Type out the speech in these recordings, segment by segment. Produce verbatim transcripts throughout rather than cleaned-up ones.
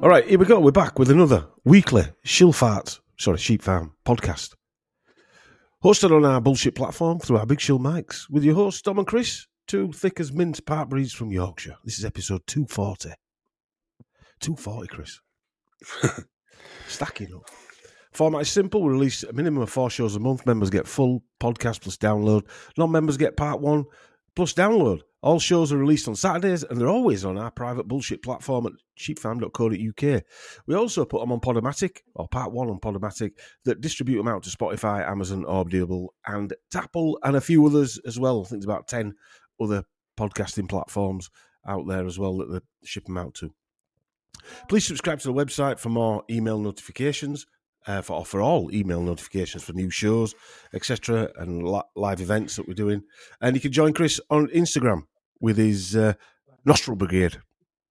All right, here we go. We're back with another weekly Shill Fart, sorry, Sheep Farm podcast. Hosted on our bullshit platform through our Big Shill mics with your hosts, Dom and Chris, two thick as mint part breeds from Yorkshire. This is episode two forty. two forty, Chris. Stacking up. Format is simple. We release a minimum of four shows a month. Members get full podcast plus download. Non-members get part one plus download. All shows are released on Saturdays, and they're always on our private bullshit platform at sheep farm dot co dot U K. We also put them on Podomatic, or part one on Podomatic, that distribute them out to Spotify, Amazon, Audible, and Tapple, and a few others as well. I think there's about ten other podcasting platforms out there as well that they ship them out to. Please subscribe to the website for more email notifications, uh, for, for all email notifications for new shows, et cetera, and li- live events that we're doing. And you can join Chris on Instagram with his uh, nostril brigade.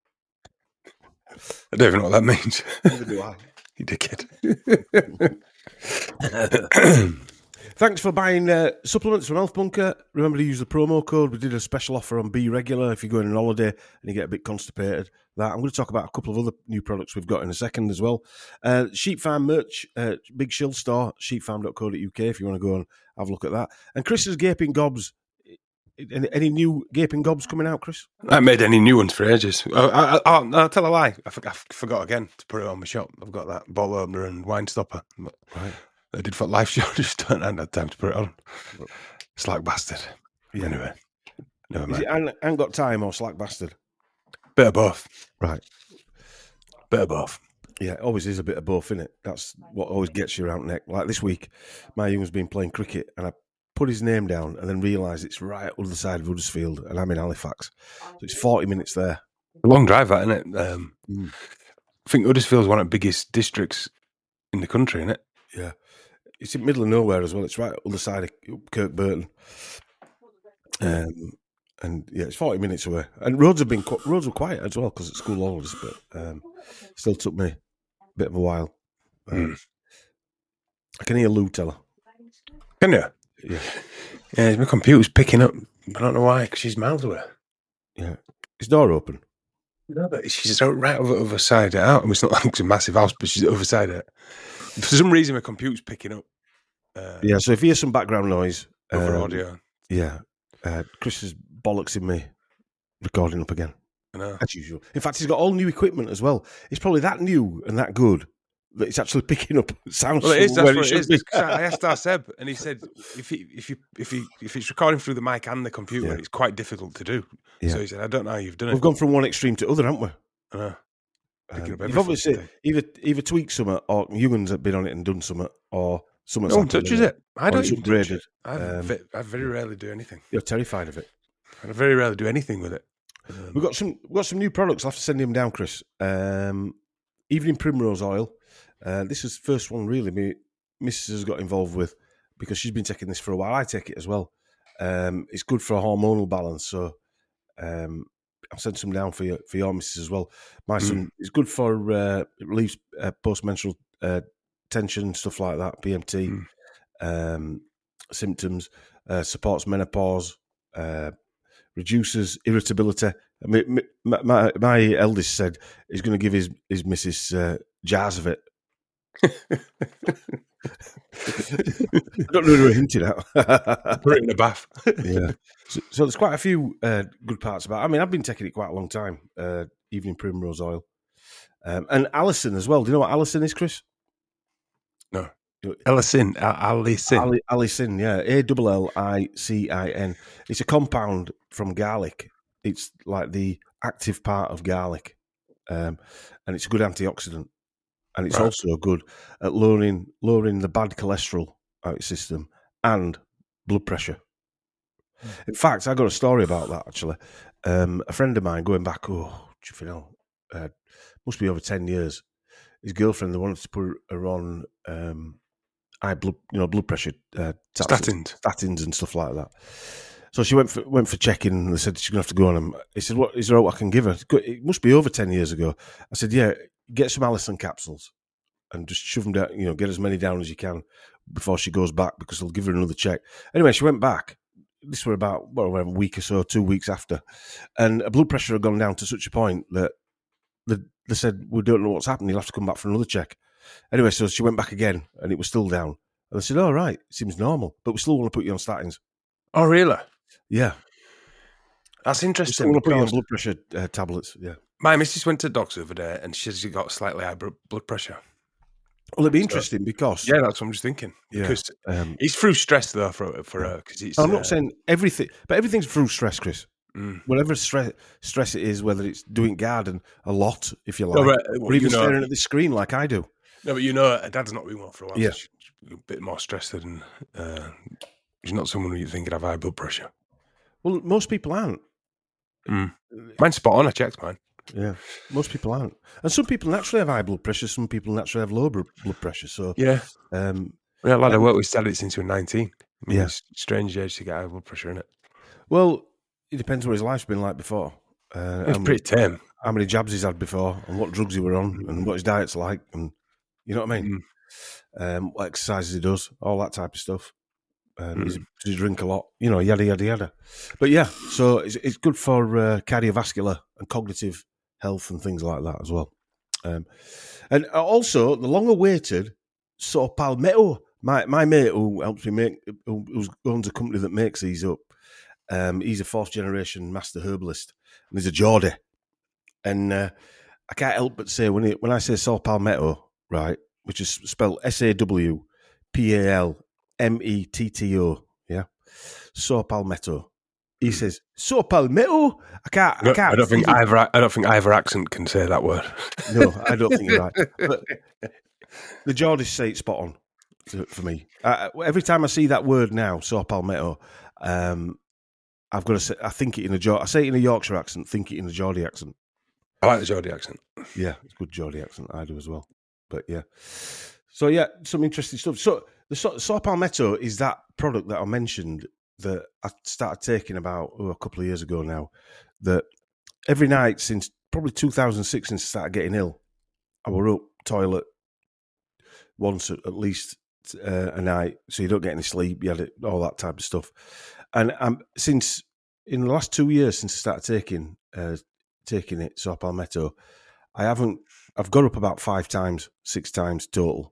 I don't even know what that means. Neither do I. You dickhead. Thanks for buying uh, supplements from Health Bunker. Remember to use the promo code. We did a special offer on Be Regular if you're going on holiday and you get a bit constipated. That I'm going to talk about a couple of other new products we've got in a second as well. Uh, Sheep Farm merch, uh, Big Shill store, sheep farm dot co dot U K if you want to go and have a look at that. And Chris's Gaping Gobs. Any, any new Gaping Gobs coming out, Chris? I haven't made any new ones for ages. Oh, I, I, I'll, I'll tell a lie. I, for, I forgot again to put it on my shop. I've got that bottle opener and wine stopper. Right. I did for live show. Just don't have time to put it on. Slack bastard. Yeah. Anyway, never Is mind. it ain't, ain't got time or slack bastard? Bit of both. Right. Bit of both. Yeah, it always is a bit of both, innit? That's what always gets you around neck. Like this week, my young's been playing cricket and I put his name down and then realised it's right on the side of Huddersfield and I'm in Halifax. So it's forty minutes there. A long drive, that, isn't it? Um, Mm. I think Huddersfield's one of the biggest districts in the country, isn't it? Yeah. It's in the middle of nowhere as well. It's right on the side of Kirkburton. Um, and yeah, it's forty minutes away. And roads have been qu- roads were quiet as well because it's school holidays, but um, still took me a bit of a while. Um, Mm. I can hear Lou tell her. Can you? Yeah. Yeah, my computer's picking up. I don't know why, because she's miles away. Yeah. Is door open? No, but she's out right over the other side of it out. I mean, it's not like it's a massive house, but she's the other side of it. For some reason, my computer's picking up. Uh, Yeah, so if you hear some background noise, over um, audio. yeah, uh, Chris is bollocks in me recording up again, I know. as usual. In fact, he's got all new equipment as well. It's probably that new and that good that it's actually picking up sounds. Well, it is. from That's where what it should is. be. I asked our Seb, and he said if he, if you, if he, if it's recording through the mic and the computer, Yeah. it's quite difficult to do. Yeah. So he said, "I don't know how you've done We've it." gone from one extreme to other, haven't we? I know. Picking Um, up you've every obviously fucking thing. either either tweaked something, or Ewan's have been on it and done something, or someone's No one happened touches and it. I or don't it's even touch upgraded. it. I, Um, ve- I very rarely do anything. You're terrified of it. I very rarely do anything with it. Um, We've got some we've got some new products. I'll have to send them down, Chris. Um, Evening Primrose Oil. Uh, this is the first one really me Missus has got involved with because she's been taking this for a while. I take it as well. Um, it's good for a hormonal balance, so um, I'll send some down for you for your missus as well. My son, it's good for uh, it relieves uh, postmenstrual uh, tension, stuff like that, P M T Mm. um, symptoms, uh, supports menopause, uh, reduces irritability. I mean, my, my, my eldest said he's going to give his his missus uh, jars of it. I don't know who we're hinting at. Put it in the bath. Yeah. So, so there's quite a few uh, good parts about it. I mean, I've been taking it quite a long time, uh, Evening Primrose Oil. Um, and Allicin as well. Do you know what Allicin is, Chris? No. Allicin. Allicin. Ali- Allicin, yeah. A L L I C I N. It's a compound from garlic. It's like the active part of garlic. Um, and it's a good antioxidant. And it's Right. also good at lowering lowering the bad cholesterol out of your system and blood pressure. In fact, I got a story about that, actually. Um, a friend of mine, going back, oh, do you know, uh, must be over ten years, his girlfriend, they wanted to put her on um, high blood, you know, blood pressure uh, tablets, Statins. statins and stuff like that. So she went for went for checking, and they said she's going to have to go on them. He said, "What is there what I can give her?" It must be over ten years ago. I said, "Yeah, get some Allicin capsules and just shove them down. You know, get as many down as you can before she goes back because they'll give her another check." Anyway, she went back. This were about well, a week or so, two weeks after, and her blood pressure had gone down to such a point that the they said, we don't know what's happened. You'll have to come back for another check. Anyway, so she went back again, and it was still down. And they said, "Oh, right, it seems normal, but we still want to put you on statins." Oh, really? Yeah, that's we interesting. still want to put you on blood pressure uh, tablets. Yeah. My missus went to the doctor the other day, and she said she got slightly high blood pressure. Well, it'd be interesting so, because yeah, that's what I'm just thinking. Yeah, because um, it's through stress though for for her. Because it's I'm not uh, saying everything, but everything's through stress, Chris. Mm. Whatever stress stress it is, whether it's doing garden a lot, if you like, no, but, well, or even you know, staring at the screen like I do. No, but you know, her dad's not been well for a while. Yeah, so she's a bit more stressed than uh, she's not someone who you think could have high blood pressure. Well, most people aren't. Mm. Mine's spot on. I checked mine. Yeah, most people aren't, and some people naturally have high blood pressure. Some people naturally have low blood pressure. So yeah, um, yeah, lad, I worked with said it since he was nineteen. I mean, yeah, it's a strange age to get high blood pressure, isn't it? Well, it depends what his life's been like before. Uh, it's pretty tame. How many jabs he's had before, and what drugs he were on, mm. and what his diet's like, and you know what I mean. Mm. Um, what exercises he does, all that type of stuff. Um, mm. Does he drink a lot? You know, yada yada yada. But yeah, so it's it's good for uh, cardiovascular and cognitive health and things like that as well. Um, and also the long-awaited Saw Palmetto. My my mate who helps me make, who, who owns a company that makes these up. Um, he's a fourth generation master herbalist, and he's a Geordie. And uh, I can't help but say when he, when I say Saw Palmetto, right, which is spelled S A W P A L M E T T O, yeah, Saw Palmetto. He says Saw Palmetto. I can't. I can't. I don't think either. I don't think either accent can say that word. No, I don't think you're right. But the Geordies say it's spot on to, for me. Uh, every time I see that word now, Saw Palmetto, um, I've got to say. I think it in a Geordie. I say it in a Yorkshire accent. Think it in a Geordie accent. I like the Geordie accent. Yeah, it's a good Geordie accent. I do as well. But yeah. So yeah, some interesting stuff. So the Saw Palmetto is that product that I mentioned that I started taking about oh, a couple of years ago now, that every night since probably two thousand six, since I started getting ill, I were up toilet once at least uh, a night, so you don't get any sleep, you had it, all that type of stuff. And um, since, in the last two years since I started taking uh, taking it, Saw Palmetto, I haven't, I've got up about five times, six times total.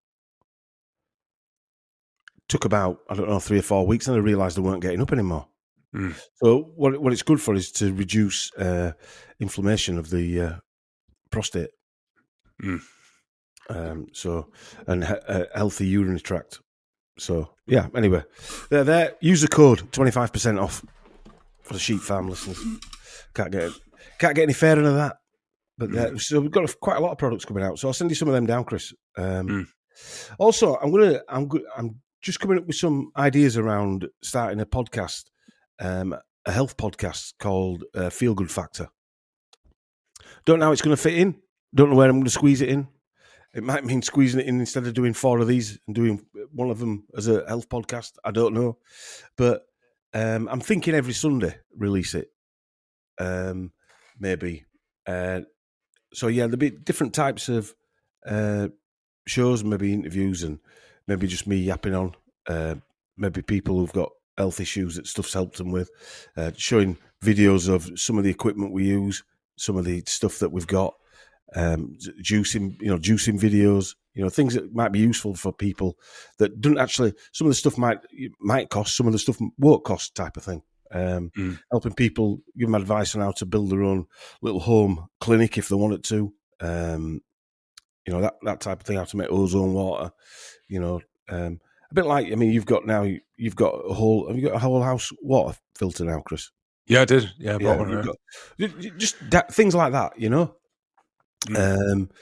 Took about, I don't know, three or four weeks, and I realised I weren't getting up anymore. Mm. So what what it's good for is to reduce uh, inflammation of the uh, prostate. Mm. Um, so, and a healthy urinary tract. So, yeah, anyway, they're there. Use the code, twenty-five percent off for the Sheep Farm listeners. Can't get can't get any fairer than that. But mm. So we've got quite a lot of products coming out. So I'll send you some of them down, Chris. Um, mm. Also, I'm gonna I'm good I'm just coming up with some ideas around starting a podcast, um, a health podcast called uh, Feel Good Factor. Don't know how it's going to fit in. Don't know where I'm going to squeeze it in. It might mean squeezing it in instead of doing four of these and doing one of them as a health podcast. I don't know. But um, I'm thinking every Sunday release it. Um, maybe. Uh, so, yeah, there'll be different types of uh, shows, maybe interviews, and maybe just me yapping on. Uh, maybe people who've got health issues that stuff's helped them with. Uh, showing videos of some of the equipment we use, some of the stuff that we've got. Um, juicing, you know, juicing videos, you know, things that might be useful for people that don't actually. Some of the stuff might might cost, some of the stuff won't cost, type of thing. Um, mm. Helping people, give them advice on how to build their own little home clinic if they wanted to. Um, you know, that that type of thing. How to make ozone water. You know, um, a bit like, I mean, you've got now, you've got a whole. Have you got a whole house water filter now, Chris? Yeah, I did. Yeah, I bought yeah, one. Right. Got, just that, things like that, you know. Um,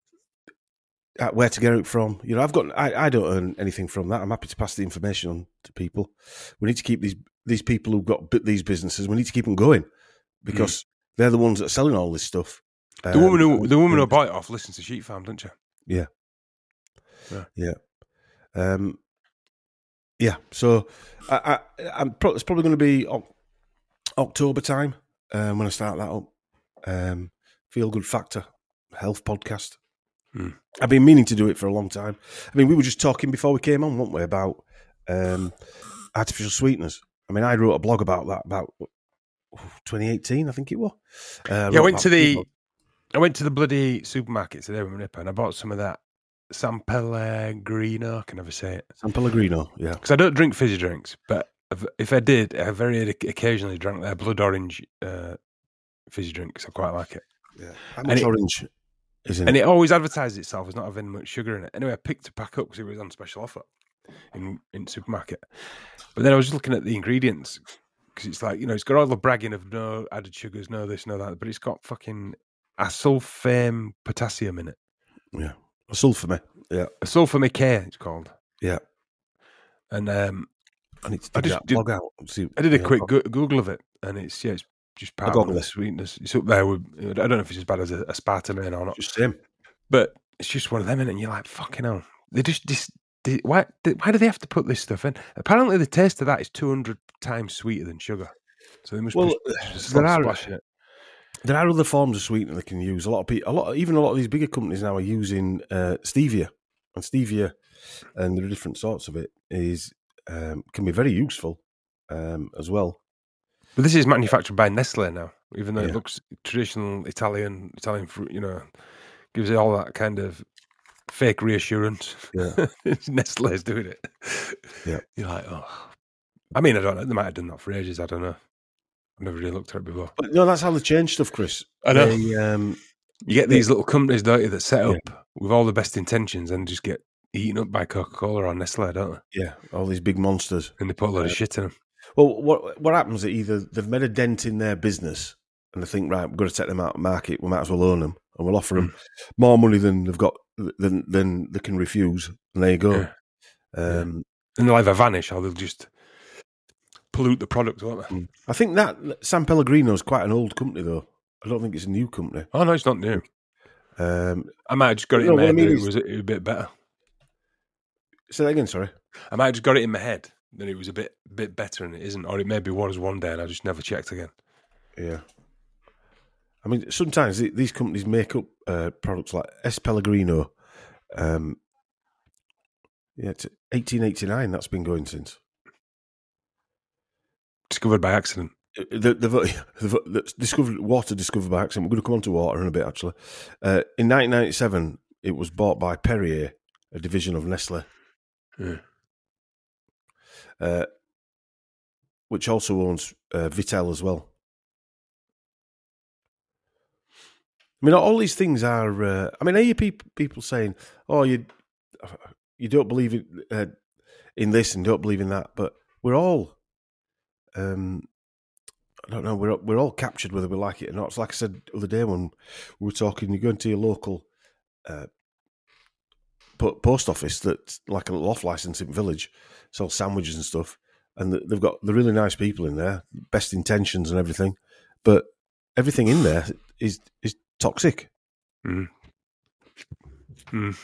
where to get it from? You know, I've got. I, I don't earn anything from that. I'm happy to pass the information on to people. We need to keep these these people who've got these businesses. We need to keep them going because mm. they're the ones that are selling all this stuff. The um, woman who the woman who bought it off listens to Sheep Farm, doesn't she? Yeah, yeah, yeah. Um, yeah. So I, I, I'm pro- it's probably going to be o- October time um, when I start that up. Um, Feel Good Factor. Health podcast. Hmm. I've been meaning to do it for a long time. I mean, we were just talking before we came on, weren't we, about um, artificial sweeteners. I mean, I wrote a blog about that about twenty eighteen, I think it was. Uh, yeah, I went to the. I went to the bloody supermarket today with my nipper, and I bought some of that San Pellegrino. I can never say it. San Pellegrino, yeah. Because I don't drink fizzy drinks, but if, if I did, I very occasionally drank their blood orange uh, fizzy drink, because I quite like it. Yeah. How much it, orange is in and it? And it always advertised itself as not having much sugar in it. Anyway, I picked a pack up because it was on special offer in in the supermarket. But then I was just looking at the ingredients, because it's like, you know, it's got all the bragging of no added sugars, no this, no that, but it's got fucking asulfame potassium in it. Yeah. Sulfame. Yeah. Asulfame K, it's called. Yeah. And um, I need to I dig just that did, blog out. See, I did a yeah, quick go- Google of it, and it's yeah, it's just part of the sweetness. It's up there with, I don't know if it's as bad as a aspartame or not. Just same. But it's just one of them, and you're like, fucking hell. They just, just they, why, they, why do they have to put this stuff in? Apparently, the taste of that is two hundred times sweeter than sugar. So they must well, be just there are, splashing it. There are other forms of sweetener they can use. A lot of people, a lot, even a lot of these bigger companies now are using uh, stevia, and stevia, and there are different sorts of it. Is um, can be very useful um, as well. But this is manufactured by Nestle now, even though yeah. it looks traditional Italian, Italian fruit. You know, gives it all that kind of fake reassurance. Yeah, Nestle's doing it. Yeah, you're like, oh. I mean, I don't know. They might have done that for ages. I don't know. I've never really looked at it before. But no, that's how they change stuff, Chris. I know. They, um, you get these little companies, don't you, that set up yeah. with all the best intentions and just get eaten up by Coca-Cola or Nestle, don't they? Yeah, all these big monsters. And they put a lot uh, of shit in them. Well, what what happens is either they've made a dent in their business and they think, right, we're going to take them out of the market, we might as well own them, and we'll offer them mm. more money than they've got, than, than they can refuse, and there you go. Yeah. Um, yeah. And they'll either vanish or they'll just pollute the product, won't they? I think that San Pellegrino is quite an old company, though. I don't think it's a new company. Oh, no, it's not new. Um, I might have just got it in my head that it was a bit better. Say that again, sorry. I might have just got it in my head that it was a bit bit better and it isn't. Or it maybe was one day and I just never checked again. Yeah. I mean, sometimes these companies make up uh, products like S. Pellegrino. Um, yeah, it's eighteen eighty-nine, that's been going since. Discovered by accident. The, the, the, the discovered water discovered by accident. We're going to come on to water in a bit, actually. Uh, in nineteen ninety-seven, it was bought by Perrier, a division of Nestle, yeah. uh, which also owns uh, Vittel as well. I mean, all these things are. Uh, I mean, I hear people people saying, "Oh, you you don't believe in, uh, in this and don't believe in that," but we're all. Um, I don't know. We're we're all captured whether we like it or not. It's like I said the other day when we were talking. You go into your local uh, post office that's like a little off licensing village, sells sandwiches and stuff, and they've got the really nice people in there, best intentions and everything, but everything in there is is toxic. Mm. Mm.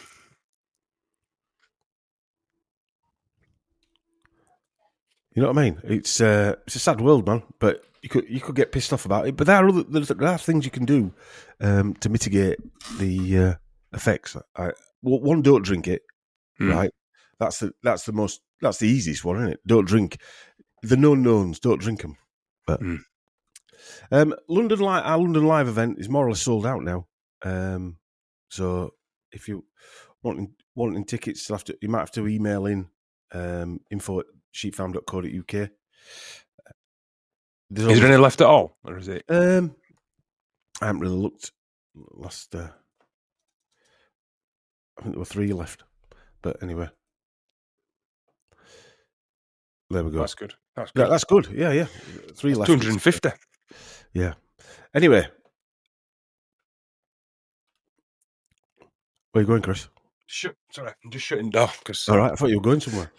You know what I mean? It's uh, it's a sad world, man. But you could you could get pissed off about it. But there are other, there are things you can do um, to mitigate the uh, effects. I, one, don't drink it. Mm. Right? That's the that's the most that's the easiest one, isn't it? Don't drink the known knowns. Don't drink them. But mm. um, London Live, our London Live event is more or less sold out now. Um, so if you wanting wanting tickets, you have to you might have to email in um, info at sheep farm dot co dot U K. Is there any left at all, or is it? Um, I haven't really looked. Last, uh, I think there were three left, but anyway, there we go. That's good. That's good. Yeah, that's good. Yeah, yeah, three left. Two hundred and fifty. Yeah. Anyway, where are you going, Chris? Shut. Sorry, I'm just shutting down. Cause, all right, I thought you were going somewhere.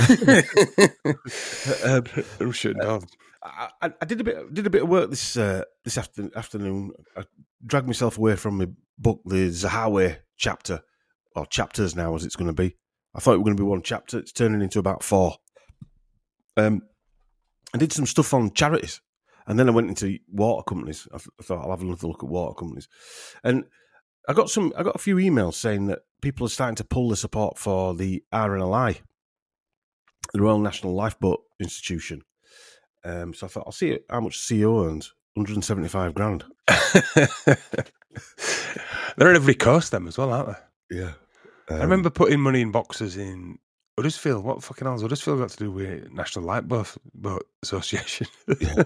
um, I'm shutting down. I, I did a bit did a bit of work this uh, this after, afternoon. I dragged myself away from my book, the Zahawi chapter, or chapters now as it's going to be. I thought it was going to be one chapter. It's turning into about four. Um, I did some stuff on charities, and then I went into water companies. I, th- I thought I'll have another look at water companies, and I got some. I got a few emails saying that people are starting to pull the support for the R N L I, the Royal National Lifeboat Institution. Um, so I thought, I'll see how much C E O earns. one hundred seventy-five grand. They're at every coast, them as well, aren't they? Yeah. Um, I remember putting money in boxes in Huddersfield. What fucking hell's Huddersfield got to do with National Lifeboat Boat Association? Yeah.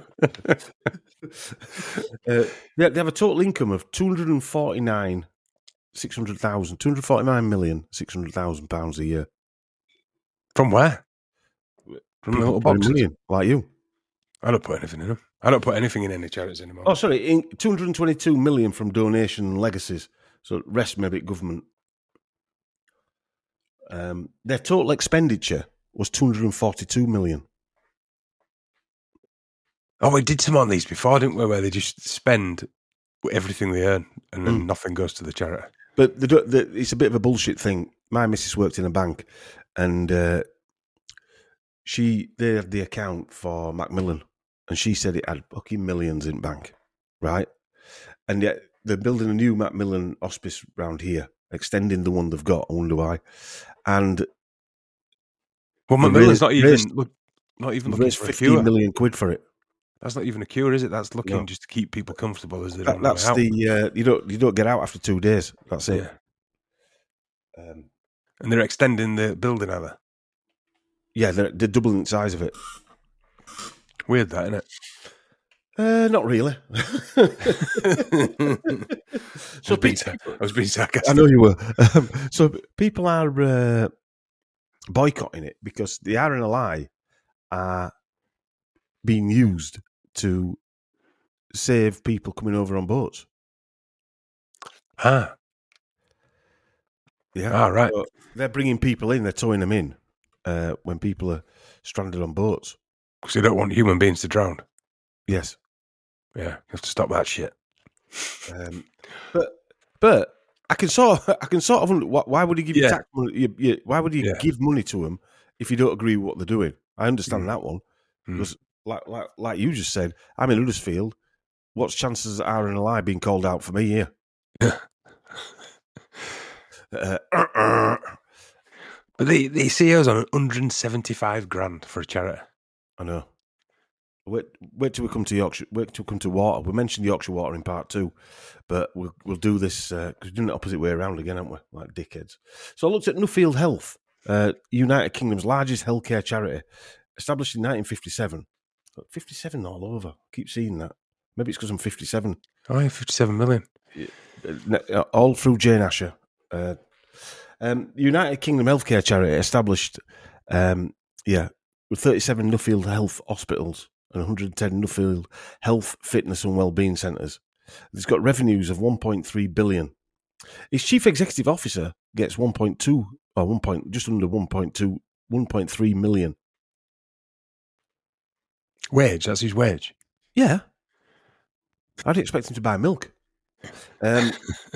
uh, they, they have a total income of two hundred forty-nine six hundred thousand, two hundred forty-nine million six hundred thousand pounds a year. From where? From the little boxes? Million, like you. I don't put anything in them. I don't put anything in any charities anymore. Oh, sorry, in two hundred twenty-two million from donation and legacies. So rest maybe government. Um, their total expenditure was two hundred forty-two million. Oh, we did some on these before, didn't we? Where they just spend everything they earn and then mm. nothing goes to the charity. But the, the, it's a bit of a bullshit thing. My missus worked in a bank, and uh, she they had the account for Macmillan, and she said it had fucking millions in bank, right? And yet they're building a new Macmillan hospice round here, extending the one they've got. I wonder why. And well, Macmillan's not even raised, not even looking for fifteen a cure. million quid for it. That's not even a cure, is it? That's looking no. just to keep people comfortable as they don't that, That's out. the uh, you don't you don't get out after two days. That's it. Yeah. Um, and they're extending the building, are they? Yeah, they're, they're doubling the size of it. Weird, that, isn't it? Uh, not really. so I, was being, I was being sarcastic. I know you were. Um, so people are uh, boycotting it because the R N L I are being used to save people coming over on boats. Ah. Yeah. Ah, right. So they're bringing people in, they're towing them in uh, when people are stranded on boats. Because they don't want human beings to drown. Yes. Yeah, you have to stop that shit. Um, but but I can sort of, I can sort of why would you give yeah. you tax money? You, you, why would you yeah. give money to them if you don't agree with what they're doing? I understand mm. that one mm. because like like like you just said, I'm in Huddersfield. What's chances of R N L I being called out for me here? uh, uh, uh. But the the C E O's on one hundred seventy-five grand for a charity. I know. Wait, wait till we come to Yorkshire. Wait till we come to water. We mentioned Yorkshire Water in part two, but we'll we'll do this because uh, we're doing the opposite way around again, aren't we? Like dickheads. So I looked at Nuffield Health, uh, United Kingdom's largest healthcare charity, established in nineteen fifty-seven. fifty-seven all over. I keep seeing that. Maybe it's because I'm fifty-seven. Oh, yeah, fifty-seven million. All through Jane Asher. Uh, um, United Kingdom healthcare charity established, um, yeah, with thirty-seven Nuffield Health hospitals and one hundred ten Nuffield Health Fitness and Wellbeing Centres. It's got revenues of one point three billion. Its chief executive officer gets one point two or one point just under one point two, one point three million. Wage? That's his wage. Yeah, I'd expect him to buy milk. Um,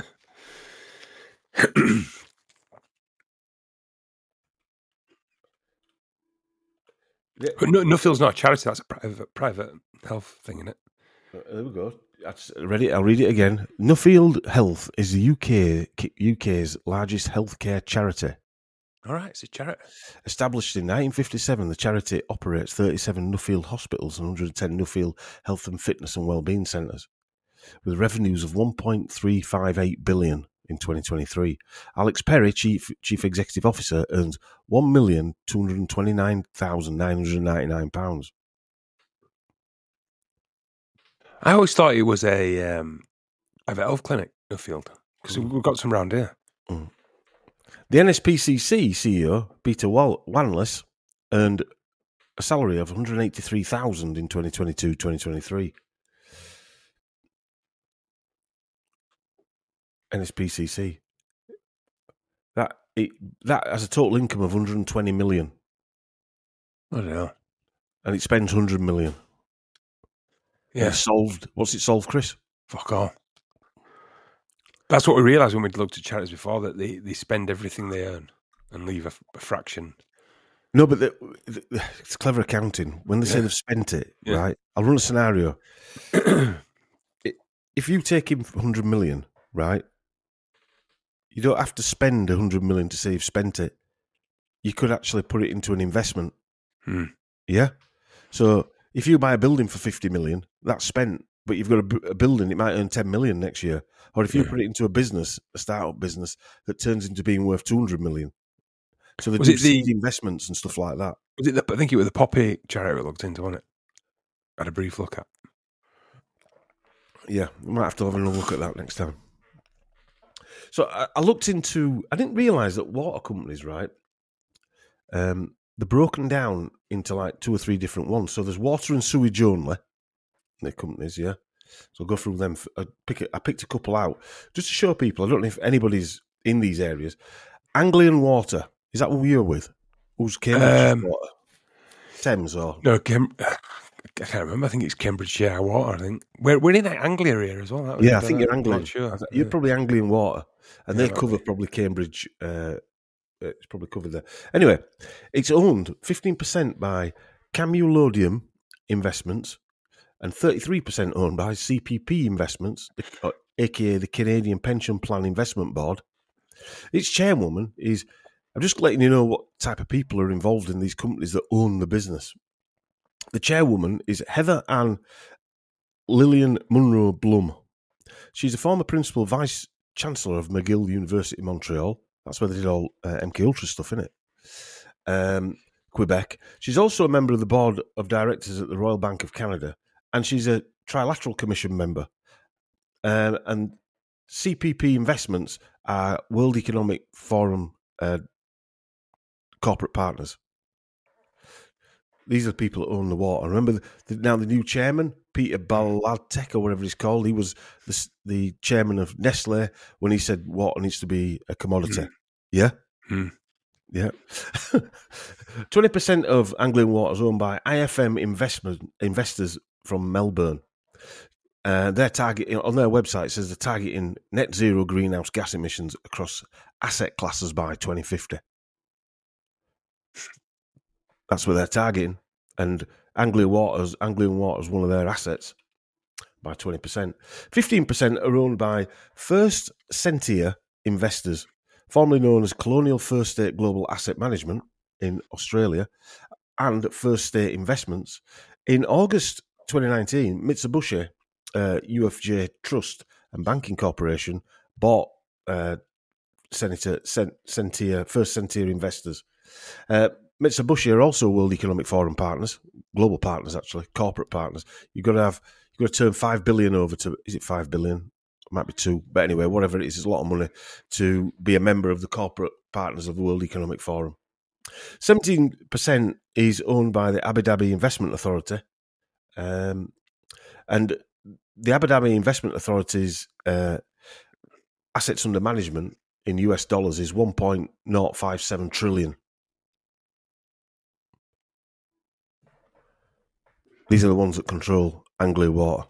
But no, Nuffield's not a charity. That's a private private health thing, isn't it? Uh, there we go. That's ready. I'll read it again. Nuffield Health is the U K UK's largest healthcare charity. All right, it's a charity. Established in nineteen fifty-seven, the charity operates thirty-seven Nuffield hospitals and one hundred ten Nuffield Health and Fitness and Wellbeing Centres, with revenues of one point three five eight billion in twenty twenty-three. Alex Perry, chief chief executive officer, earns one million two hundred twenty-nine thousand nine hundred ninety-nine pounds. I always thought it was a um, a health clinic, Nuffield, because mm. we've got some round here. Mm. The N S P C C C E O, Peter Wal- Wanless, earned a salary of one hundred eighty-three thousand in twenty twenty-two twenty twenty-three. N S P C C. That it, that has a total income of one hundred twenty million. I don't know. And it spends one hundred million. Yeah. It's solved. What's it solved, Chris? Fuck off. That's what we realised when we looked at charities before, that they, they spend everything they earn and leave a, a fraction. No, but the, the, it's clever accounting. When they yeah. say they've spent it, yeah. right? I'll run a scenario. If you take in one hundred million, right? You don't have to spend one hundred million to say you've spent it. You could actually put it into an investment. Hmm. Yeah? So if you buy a building for fifty million, that's spent but you've got a, b- a building, it might earn ten million next year. Or if you Yeah. put it into a business, a startup business, that turns into being worth two hundred million. So they Was do it the- seed investments and stuff like that. Was it the, I think it was the Poppy charity we looked into, wasn't it? Had a brief look at. Yeah, we might have to have another look at that next time. So I, I looked into, I didn't realise that water companies, right, um, they're broken down into like two or three different ones. So there's water and sewage only, the companies, yeah. So I'll go through them. I, pick a, I picked a couple out just to show people. I don't know if anybody's in these areas. Anglian Water, is that what you're with? Who's Cambridge Um, Water? Thames or? No, Cam- I can't remember. I think it's Cambridgeshire Water. I think we're we're in Anglia here as well. That was, Yeah, I think you're I'm Anglian. not sure. You're Yeah. probably Anglian Water, and Yeah, they might cover be. probably Cambridge. Uh, it's probably covered there. Anyway, it's owned fifteen percent by Camulodium Investments and thirty-three percent owned by C P P Investments, the- aka the Canadian Pension Plan Investment Board. Its chairwoman is, I'm just letting you know what type of people are involved in these companies that own the business. The chairwoman is Heather Ann Lillian Munro Blum. She's a former principal vice chancellor of McGill University, Montreal. That's where they did all uh, M K Ultra stuff, innit? Um, Quebec. She's also a member of the board of directors at the Royal Bank of Canada, and she's a Trilateral Commission member. Um, and C P P Investments are World Economic Forum uh, corporate partners. These are the people that own the water. Remember, the, the, now the new chairman, Peter Balatek, or whatever he's called, he was the, the chairman of Nestle when he said water needs to be a commodity. Mm. Yeah? Mm. Yeah. twenty percent of Anglian Water is owned by I F M investment investors from Melbourne. Uh, their target on their website says they're targeting net zero greenhouse gas emissions across asset classes by twenty fifty. That's what they're targeting, and Anglian Water's Anglian Water's one of their assets by twenty percent. Fifteen percent are owned by First Sentier investors, formerly known as Colonial First State Global Asset Management in Australia, and First State Investments. In August twenty nineteen, Mitsubishi uh, U F J Trust and Banking Corporation bought uh, Senator Sentier First Sentier investors. Uh, Mitsubishi are also World Economic Forum partners, global partners actually, corporate partners. You've got to have, you've got to turn five billion over to, is it five billion? It might be two, but anyway, whatever it is, it's a lot of money to be a member of the corporate partners of the World Economic Forum. Seventeen percent is owned by the Abu Dhabi Investment Authority, um, and the Abu Dhabi Investment Authority's uh, assets under management in U S dollars is one point zero five seven trillion. These are the ones that control Anglia Water.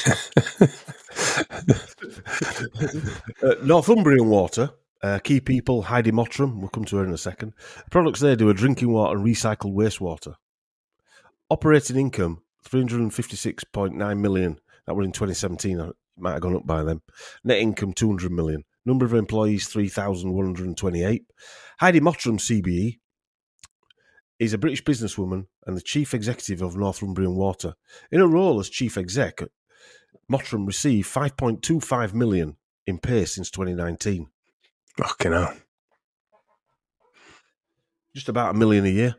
uh, Northumbrian Water, uh, key people, Heidi Mottram, we'll come to her in a second. The products they do are drinking water and recycled wastewater. Operating income, three hundred fifty-six point nine million. That were in twenty seventeen. It might have gone up by then. Net income, two hundred million. Number of employees, three thousand one hundred twenty-eight. Heidi Mottram, C B E, is a British businesswoman and the chief executive of Northumbrian Water. In her role as chief exec, Mottram received five point two five million in pay since twenty nineteen. Fucking hell. Just about a million a year.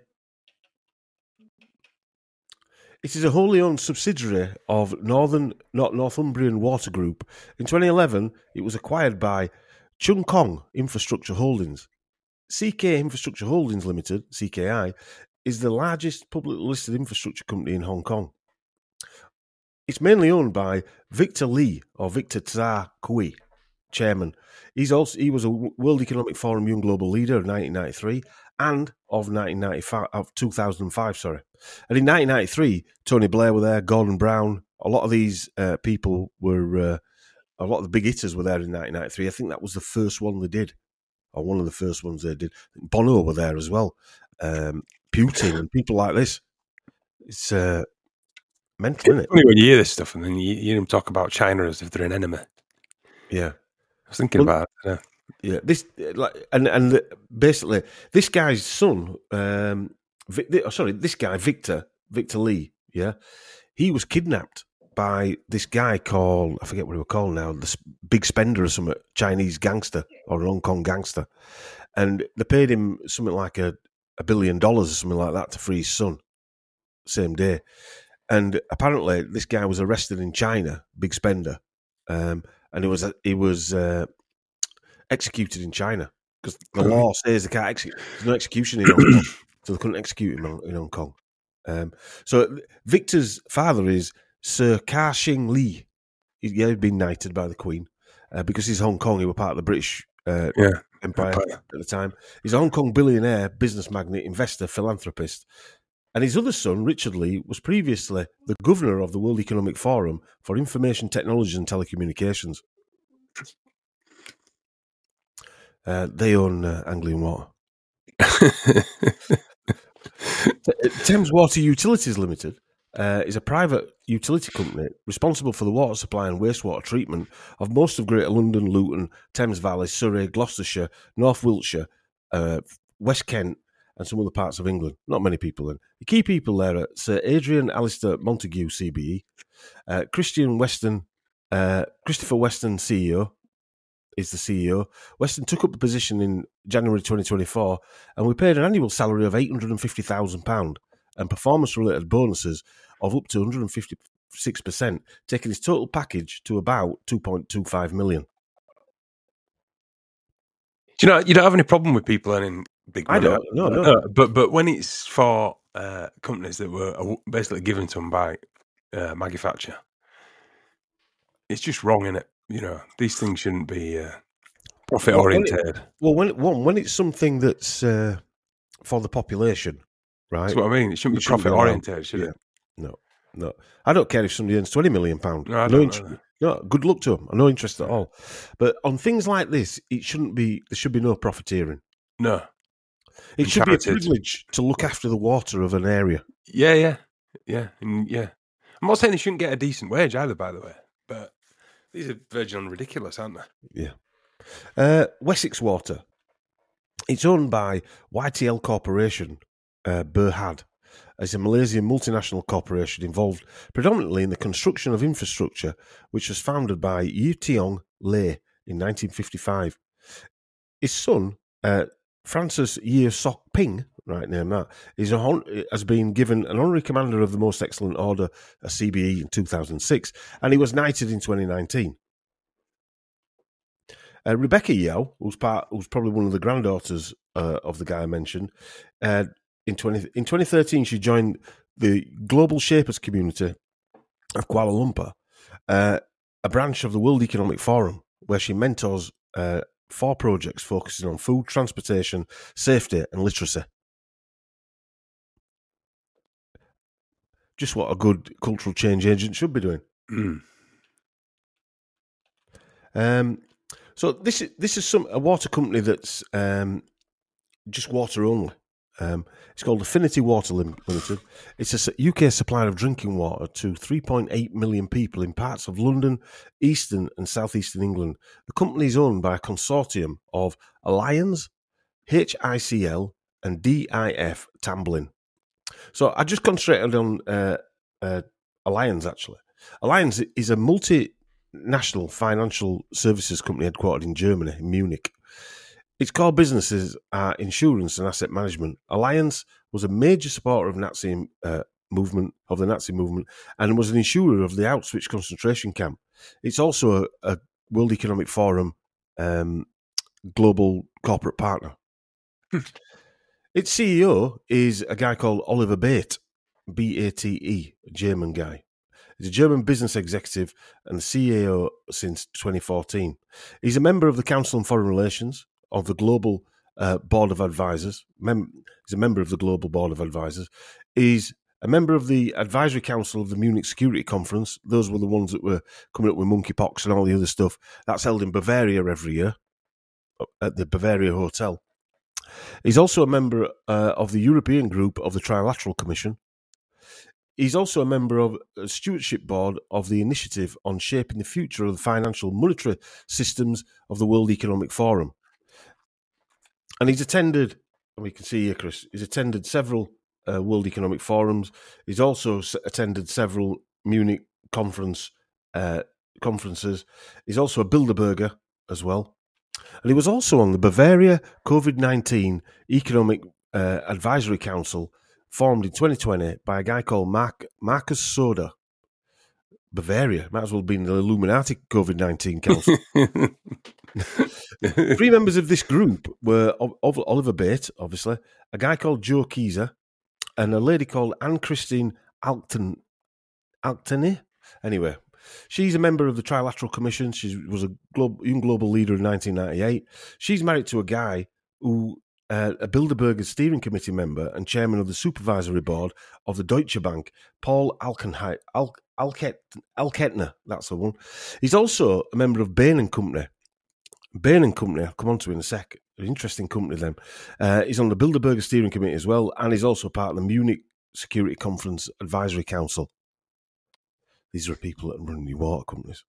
It is a wholly owned subsidiary of Northern not Northumbrian Water Group. In twenty eleven, it was acquired by Chung Kong Infrastructure Holdings. C K Infrastructure Holdings Limited, C K I, is the largest publicly listed infrastructure company in Hong Kong. It's mainly owned by Victor Lee, or Victor Tsar Kui, chairman. He's also he was a World Economic Forum Young Global Leader of nineteen ninety-three and of nineteen ninety-five of two thousand five. Sorry, and in nineteen ninety-three, Tony Blair were there, Gordon Brown. A lot of these uh, people were uh, a lot of the big hitters were there in nineteen ninety-three. I think that was the first one they did, or one of the first ones they did. Bono were there as well, um, Putin and people like this. It's uh, mental, isn't it? Funny when you hear this stuff and then you hear them talk about China as if they're an enemy. Yeah. I was thinking Well, about it. Yeah. Yeah, this like and and basically this guy's son, um, Vic, oh, sorry, this guy Victor Victor Lee, yeah, he was kidnapped by this guy called, I forget what he was called now, the big spender or something, Chinese gangster or Hong Kong gangster. And they paid him something like a, a billion dollars or something like that to free his son, same day. And apparently this guy was arrested in China, big spender, um, and he was he was uh, executed in China because the law says they can't execute. There's no execution in Hong Kong, so they couldn't execute him in Hong Kong. Um, so Victor's father is Sir Ka-Shing Lee. He, yeah, he'd been knighted by the Queen uh, because he's Hong Kong. He was part of the British uh, yeah. Empire at the time. He's a Hong Kong billionaire, business magnate, investor, philanthropist. And his other son, Richard Lee, was previously the governor of the World Economic Forum for Information Technology and Telecommunications. Uh, they own uh, Anglian Water. Thames Water Utilities Limited uh, is a private utility company responsible for the water supply and wastewater treatment of most of Greater London, Luton, Thames Valley, Surrey, Gloucestershire, North Wiltshire, uh, West Kent, and some other parts of England. Not many people in. The key people there are Sir Adrian Alistair Montague, C B E, uh, Christian Weston, uh, Christopher Weston, C E O, is the C E O. Weston took up the position in January twenty twenty-four, and we paid an annual salary of eight hundred fifty thousand pounds and performance-related bonuses of up to one hundred fifty-six percent, taking his total package to about two point two five million. Do you know, you don't have any problem with people earning big money. I don't, no, no. no. But, but when it's for uh, companies that were basically given to them by uh, Maggie Thatcher, it's just wrong, isn't it? You know, these things shouldn't be uh, profit oriented. Well, when, well, when it's something that's uh, for the population, right? That's what I mean. It shouldn't it be shouldn't profit oriented, should yeah. it? No, no. I don't care if somebody earns twenty million pounds. No, I don't no, int- no, good luck to them. No interest at all. But on things like this, it shouldn't be. There should be no profiteering. No, it should be a privilege to look after the water of an area. Yeah, yeah, yeah, and yeah. I'm not saying they shouldn't get a decent wage either, by the way, but these are verging on ridiculous, aren't they? Yeah. Uh, Wessex Water. It's owned by Y T L Corporation, uh, Berhad. It's a Malaysian multinational corporation involved predominantly in the construction of infrastructure, which was founded by Yu Tiong Lei in nineteen fifty-five. His son, uh, Francis Ye Sok Ping, right name that, is a hon- has been given an honorary commander of the Most Excellent Order, a C B E, in two thousand six, and he was knighted in twenty nineteen. Uh, Rebecca Yao, who's part, who's probably one of the granddaughters uh, of the guy I mentioned, uh, in twenty in twenty thirteen she joined the Global Shapers community of Kuala Lumpur, uh, a branch of the World Economic Forum, where she mentors uh, four projects focusing on food, transportation, safety, and literacy. Just what a good cultural change agent should be doing. Mm. Um. So this is this is some a water company that's um, just water only. Um, it's called Affinity Water Limited. It's a U K supplier of drinking water to three point eight million people in parts of London, eastern and southeastern England. The company is owned by a consortium of Alliance, H I C L, and D I F Tamblyn. So I just concentrated on uh, uh, Alliance. Actually, Alliance is a multi. national financial services company headquartered in Germany, in Munich. Its core businesses are insurance and asset management. Alliance was a major supporter of Nazi uh, movement of the Nazi movement and was an insurer of the Auschwitz concentration camp. It's also a, a World Economic Forum um, global corporate partner. Its C E O is a guy called Oliver Bate, B A T E, a German guy. He's a German business executive and the C E O since twenty fourteen. He's a member of the Council on Foreign Relations, of the Global uh, Board of Advisors. Mem- he's a member of the Global Board of Advisors. He's a member of the Advisory Council of the Munich Security Conference. Those were the ones that were coming up with monkeypox and all the other stuff. That's held in Bavaria every year, at the Bavaria Hotel. He's also a member uh, of the European Group of the Trilateral Commission. He's also a member of a stewardship board of the Initiative on Shaping the Future of the Financial Monetary Systems of the World Economic Forum. And he's attended, and we can see here, Chris, he's attended several uh, World Economic Forums. He's also attended several Munich conference uh, conferences. He's also a Bilderberger as well. And he was also on the Bavaria COVID nineteen Economic uh, Advisory Council, formed in twenty twenty by a guy called Mark, Marcus Soda. Bavaria might as well have been the Illuminati COVID nineteen Council. Three members of this group were Oliver Bate, obviously, a guy called Joe Keyser, and a lady called Anne-Christine Alton, Altony. Anyway, she's a member of the Trilateral Commission. She was a global, young global leader in nineteen ninety-eight. She's married to a guy who, uh, a Bilderberger steering committee member and chairman of the supervisory board of the Deutsche Bank, Paul Alkenheit, Al, Alket, Alketner. That's the one. He's also a member of Bain and Company. Bain and Company, I'll come on to in a sec. An interesting company, then. Uh, he's on the Bilderberger steering committee as well, and he's also part of the Munich Security Conference Advisory Council. These are people that run your water companies.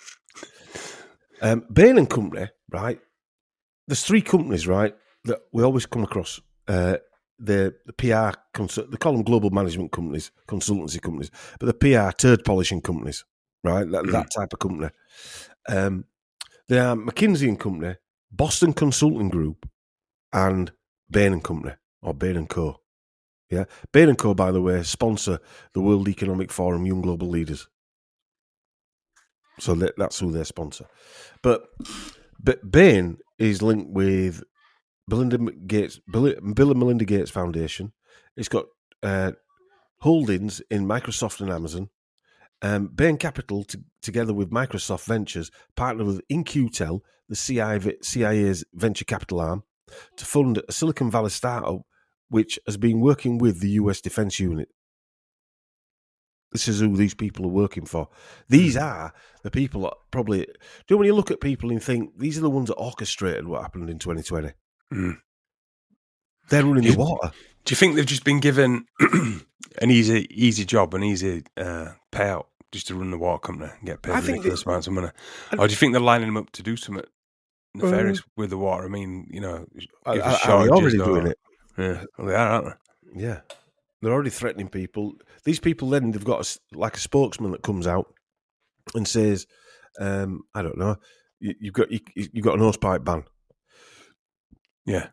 Um, Bain and Company, right? There's three companies, right, that we always come across. Uh, the the P R, consul- they call them global management companies, consultancy companies, but the P R, turd polishing companies, right? That, mm. that type of company. Um, they are McKinsey and Company, Boston Consulting Group, and Bain and Company, or Bain and Co. Yeah, Bain and Co, by the way, sponsor the World Economic Forum Young Global Leaders. So that, that's who they sponsor. But, but Bain is linked with Belinda Gates, Bill, Bill and Melinda Gates Foundation. It's got uh, holdings in Microsoft and Amazon. Um, Bain Capital, to, together with Microsoft Ventures, partnered with InQtel, the C I A's venture capital arm, to fund a Silicon Valley startup which has been working with the U S Defense Unit. This is who these people are working for. These are the people that probably... Do you know when you look at people and think, these are the ones that orchestrated what happened in twenty twenty? Mm. They're running you, the water. Do you think they've just been given an easy easy job, an easy uh, payout, just to run the water company and get paid I ridiculous they, amounts of money? I, or do you think they're lining them up to do something nefarious um, with the water? I mean, you know... Are, are they already doing it? Yeah, well, they are, aren't they? Yeah. They're already threatening people. These people then, they've got a, like a spokesman that comes out and says, um, I don't know, you, you've got you, you've got an hosepipe ban. Yeah.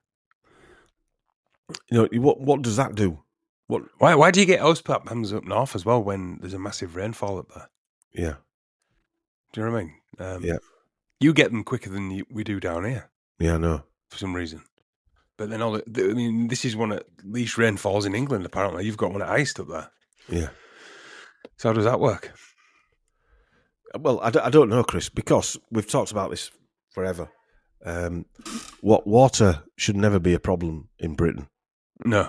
You know, what what does that do? What? Why why do you get hosepipe bans up north as well when there's a massive rainfall up there? Yeah. Do you know what I mean? Um, yeah. You get them quicker than you, we do down here. Yeah, I know. For some reason. But then all the, the, I mean, this is one of the least rainfalls in England, apparently. You've got one at Iced up there. Yeah. So how does that work? Well, I, d- I don't know, Chris, because we've talked about this forever. Um, what water should never be a problem in Britain. No.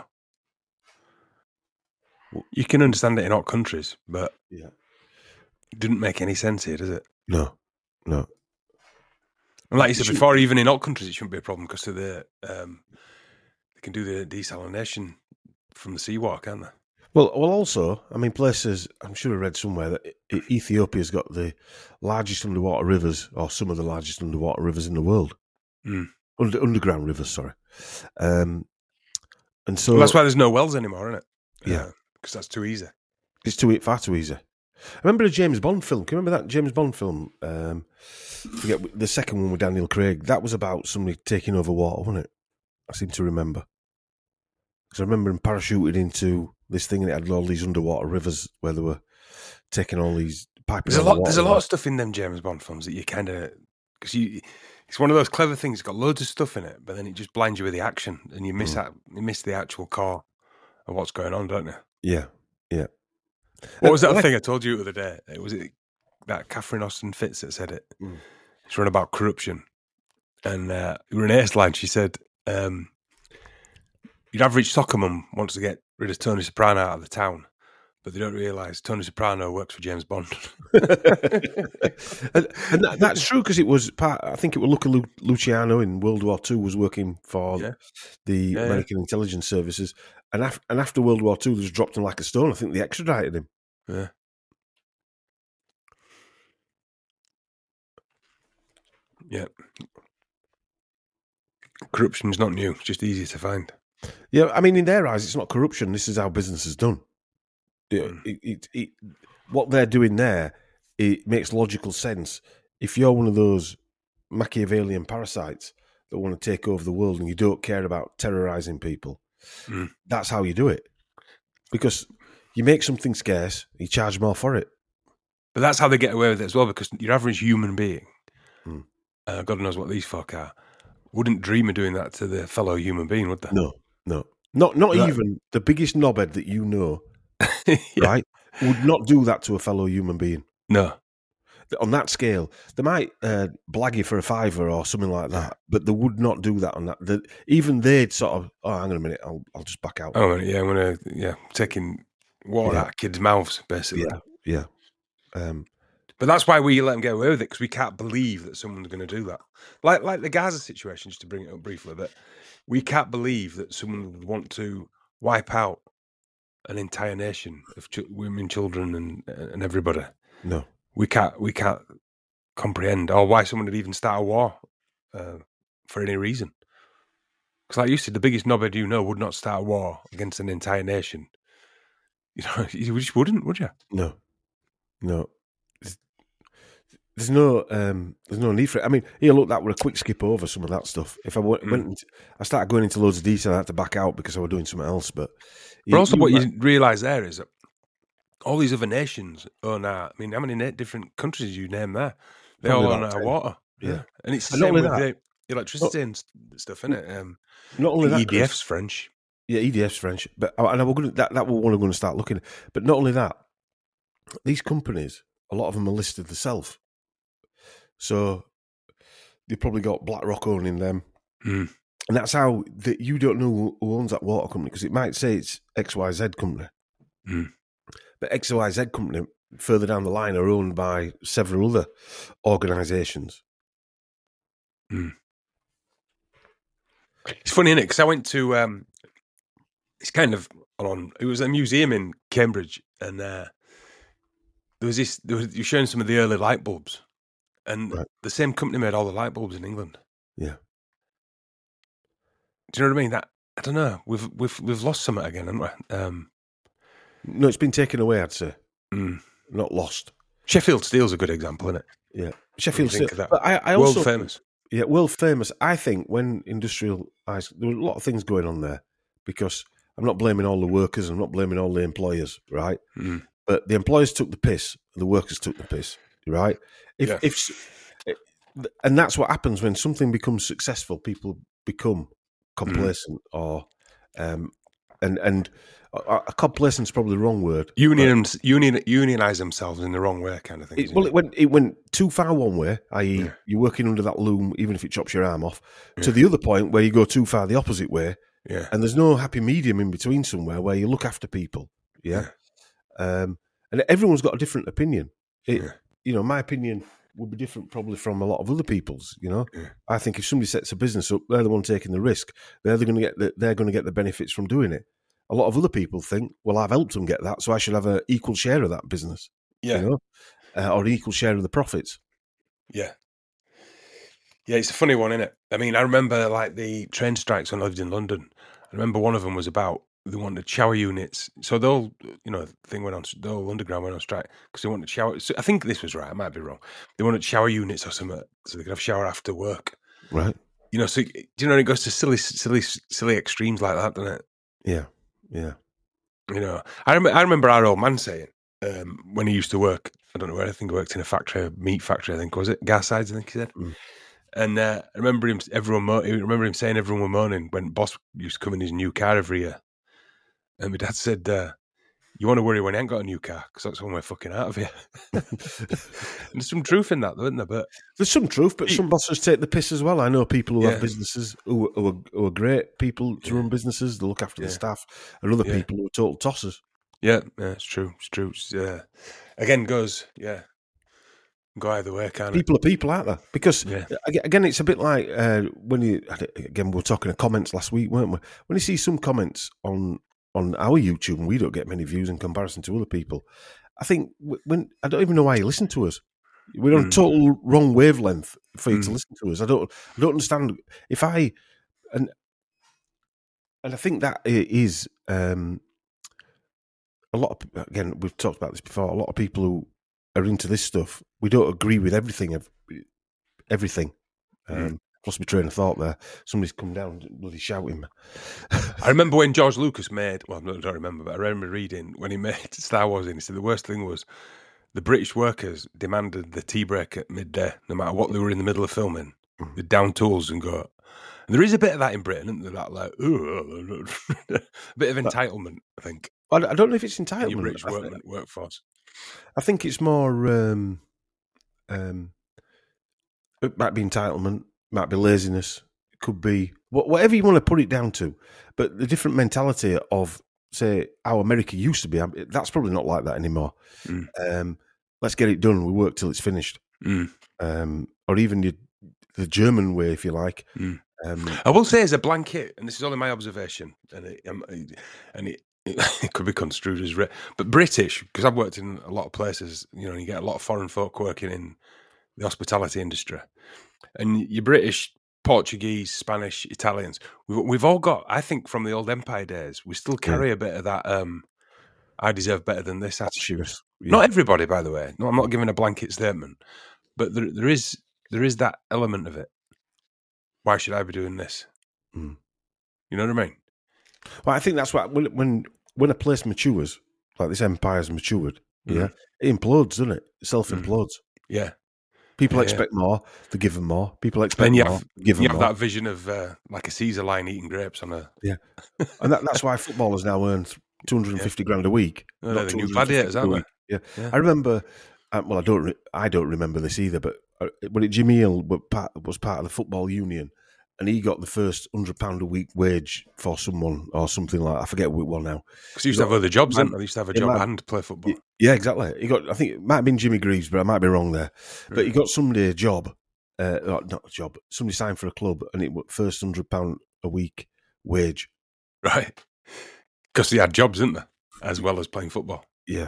You can understand it in hot countries, but yeah. It didn't make any sense here, does it? No, no. And like you said before, even in hot countries, it shouldn't be a problem because of the um, they can do the desalination from the seawater, can't they? Well, well. Also, I mean, places. I'm sure I read somewhere that Ethiopia's got the largest underwater rivers, or some of the largest underwater rivers in the world. Mm. Under, underground rivers, sorry. Um, and so well, that's why there's no wells anymore, isn't it? Yeah, because uh, that's too easy. It's too far too easy. I remember a James Bond film. Can you remember that James Bond film? Um, forget the second one with Daniel Craig. That was about somebody taking over water, wasn't it? I seem to remember. Because I remember him parachuted into this thing and it had all these underwater rivers where they were taking all these pipes. There's a lot. There's a lot of stuff in them James Bond films that you kind of because you. It's one of those clever things. It's got loads of stuff in it, but then it just blinds you with the action, and you miss mm. that. You miss the actual core of what's going on, don't you? Yeah, yeah. What was that like, thing I told you the other day? It was it, that Catherine Austin Fitz that said it. Mm. It's run about corruption. And uh, Renee's line, she said, um, your average soccer mum wants to get rid of Tony Soprano out of the town, but they don't realise Tony Soprano works for James Bond. and and that, that's true because it was part, I think it was Luca Lu- Luciano in World War Two was working for yeah. the yeah, American yeah. intelligence services. And, af- and after World War Two, they just dropped him like a stone. I think they extradited him. Yeah. Yeah. Corruption's not new. It's just easy to find. Yeah, I mean, in their eyes, it's not corruption. This is how business is done. It, mm. it, it, it, what they're doing there, it makes logical sense. If you're one of those Machiavellian parasites that want to take over the world and you don't care about terrorizing people, mm. that's how you do it. Because you make something scarce, you charge more for it. But that's how they get away with it as well, because your average human being, mm. uh, God knows what these folk are, wouldn't dream of doing that to their fellow human being, would they? No, no. Not not that, even the biggest knobhead that you know, yeah. right, would not do that to a fellow human being. No. On that scale, they might uh, blag you for a fiver or something like that, but they would not do that on that. The, even they'd sort of, oh, hang on a minute, I'll I'll just back out. Oh, yeah, I'm going to, yeah, taking water Yeah. out of kids' mouths, basically. Yeah, yeah. Um, but that's why we let them get away with it, because we can't believe that someone's going to do that. Like like the Gaza situation, just to bring it up briefly, but we can't believe that someone would want to wipe out an entire nation of ch- women, children, and and everybody. No, we can't we can't comprehend, or why someone would even start a war uh, for any reason. Because, like you said, the biggest knobhead you know would not start a war against an entire nation. You know, you just wouldn't, would you? No, no. There's, there's no, um, there's no need for it. I mean, here, look, that were a quick skip over some of that stuff. If I went, mm. went into, I started going into loads of detail, I had to back out because I was doing something else. But, but you, also, you, what you realise there is that all these other nations own our. I mean, how many different countries you name there? They all own our water. Yeah. yeah, and it's the and same with that, the electricity not, and stuff, isn't it? Um, not only that, E D F's French. Yeah, E D F's French, but and I was going to, that that was one I'm going to start looking at. But not only that, these companies, a lot of them are listed themselves, so they probably got BlackRock owning them, mm. and that's how that you don't know who owns that water company, because it might say it's X Y Z company, mm. but X Y Z company further down the line are owned by several other organisations. Mm. It's funny, isn't it? Because I went to. Um, It's kind of on. It was a museum in Cambridge, and uh, there was this. There was, you're showing some of the early light bulbs, and right. the same company made all the light bulbs in England. Yeah. Do you know what I mean? That I don't know. We've we've we've lost something again, haven't we? Um, no, it's been taken away. I'd say, mm. not lost. Sheffield Steel's a good example, isn't it? Yeah, Sheffield Steel. That? But I, I also, world famous. Yeah, world famous. I think when industrial, there were a lot of things going on there, because I'm not blaming all the workers, I'm not blaming all the employers, right? Mm. But the employers took the piss, the workers took the piss, right? If yeah. if and that's what happens when something becomes successful. People become complacent, mm. or um, and and uh, complacent is probably the wrong word. Union, union, unionize themselves in the wrong way, kind of thing. It, well, it? it went it went too far one way, that is, yeah. you're working under that loom, even if it chops your arm off, yeah. to the other point where you go too far the opposite way. Yeah. And there's no happy medium in between somewhere where you look after people. Yeah. yeah. Um, and everyone's got a different opinion. It, yeah. You know, my opinion would be different probably from a lot of other people's, you know. Yeah. I think if somebody sets a business up, they're the one taking the risk. They're going to get the, they're going to get the benefits from doing it. A lot of other people think, well, I've helped them get that, so I should have an equal share of that business. Yeah. You know? Uh, or an equal share of the profits. Yeah. Yeah, it's a funny one, isn't it? I mean, I remember like the train strikes when I lived in London. I remember one of them was about they wanted shower units. So the whole, you know, thing went on, the whole underground went on strike because they wanted shower. So I think this was right. I might be wrong. They wanted shower units or something so they could have shower after work. Right. You know, so you know, it goes to silly, silly, silly extremes like that, doesn't it? Yeah. Yeah. You know, I remember, I remember our old man saying um, when he used to work, I don't know where, I think he worked in a factory, a meat factory, I think, was it? Garsides, I think he said. Mm. And uh, I remember him, everyone, mo- I remember him saying everyone were moaning when Boss used to come in his new car every year. And my dad said, uh, you want to worry when he ain't got a new car, because that's when we're fucking out of here. There's some truth in that, though, isn't there? But there's some truth, but some bosses take the piss as well. I know people who yeah. have businesses who, who, are, who are great people to yeah. run businesses. They look after yeah. the staff, and other yeah. people who are total tossers. Yeah, yeah, it's true. It's true. It's, uh, again, goes, yeah. Go either way, can't it? People are people, aren't they? Because, yeah. again, it's a bit like uh, when you, again, we were talking of comments last week, weren't we? When you see some comments on, on our YouTube, and we don't get many views in comparison to other people, I think, when I don't even know why you listen to us. We're on mm. a total wrong wavelength for you mm. to listen to us. I don't I don't understand. If I, and and I think that is, um, a lot of, again, we've talked about this before, a lot of people who are into this stuff, we don't agree with everything, everything. Um, Mm. Lost my train of thought there. Somebody's come down bloody shouting. I remember when George Lucas made, well, I don't remember, but I remember reading when he made Star Wars, and he said the worst thing was the British workers demanded the tea break at midday, no matter what they were in the middle of filming. Mm. They'd down tools and go. And there is a bit of that in Britain, isn't there? That like, a bit of entitlement, I think. I don't know if it's entitlement. Your British work, workforce. I think it's more. Um, um, it might be entitlement, might be laziness. It could be whatever you want to put it down to. But the different mentality of, say, how America used to be, that's probably not like that anymore. Mm. Um, let's get it done. We work till it's finished. Mm. Um, or even the, the German way, if you like. Mm. Um, I will say, as a blanket, and this is only my observation, and it, um, and it, it could be construed as, re- but British, because I've worked in a lot of places, you know, and you get a lot of foreign folk working in the hospitality industry, and your British, Portuguese, Spanish, Italians, we've, we've all got, I think, from the old Empire days, we still carry yeah. a bit of that. Um, I deserve better than this attitude. Yeah. Not everybody, by the way. No, I'm not giving a blanket statement, but there, there is there is that element of it. Why should I be doing this? Mm. You know what I mean? Well, I think that's what when when, when a place matures, like this empire's matured, mm. yeah, it implodes, doesn't it? It self-implodes. Mm. Yeah. People yeah, expect yeah. more, they give them more. People expect and you more, have, give them you have more. that vision of uh, like a Caesar line eating grapes on a... Yeah. And that, that's why footballers now earn two hundred fifty yeah. grand a week. Oh, they're the new gladiators, aren't they? Yeah. yeah. I remember, um, well, I don't re- I don't remember this either, but uh, when it, Jimmy Hill was part, was part of the football union, and he got the first one hundred pounds a week wage for someone or something like that. I forget which one now. Because he used to have other jobs, didn't he? He used to have a job might, and play football. Yeah, exactly. He got, I think it might have been Jimmy Greaves, but I might be wrong there. But right. he got somebody a job, uh, not a job, somebody signed for a club, and it was first one hundred pounds a week wage. Right. Because he had jobs, didn't they? As well as playing football. Yeah.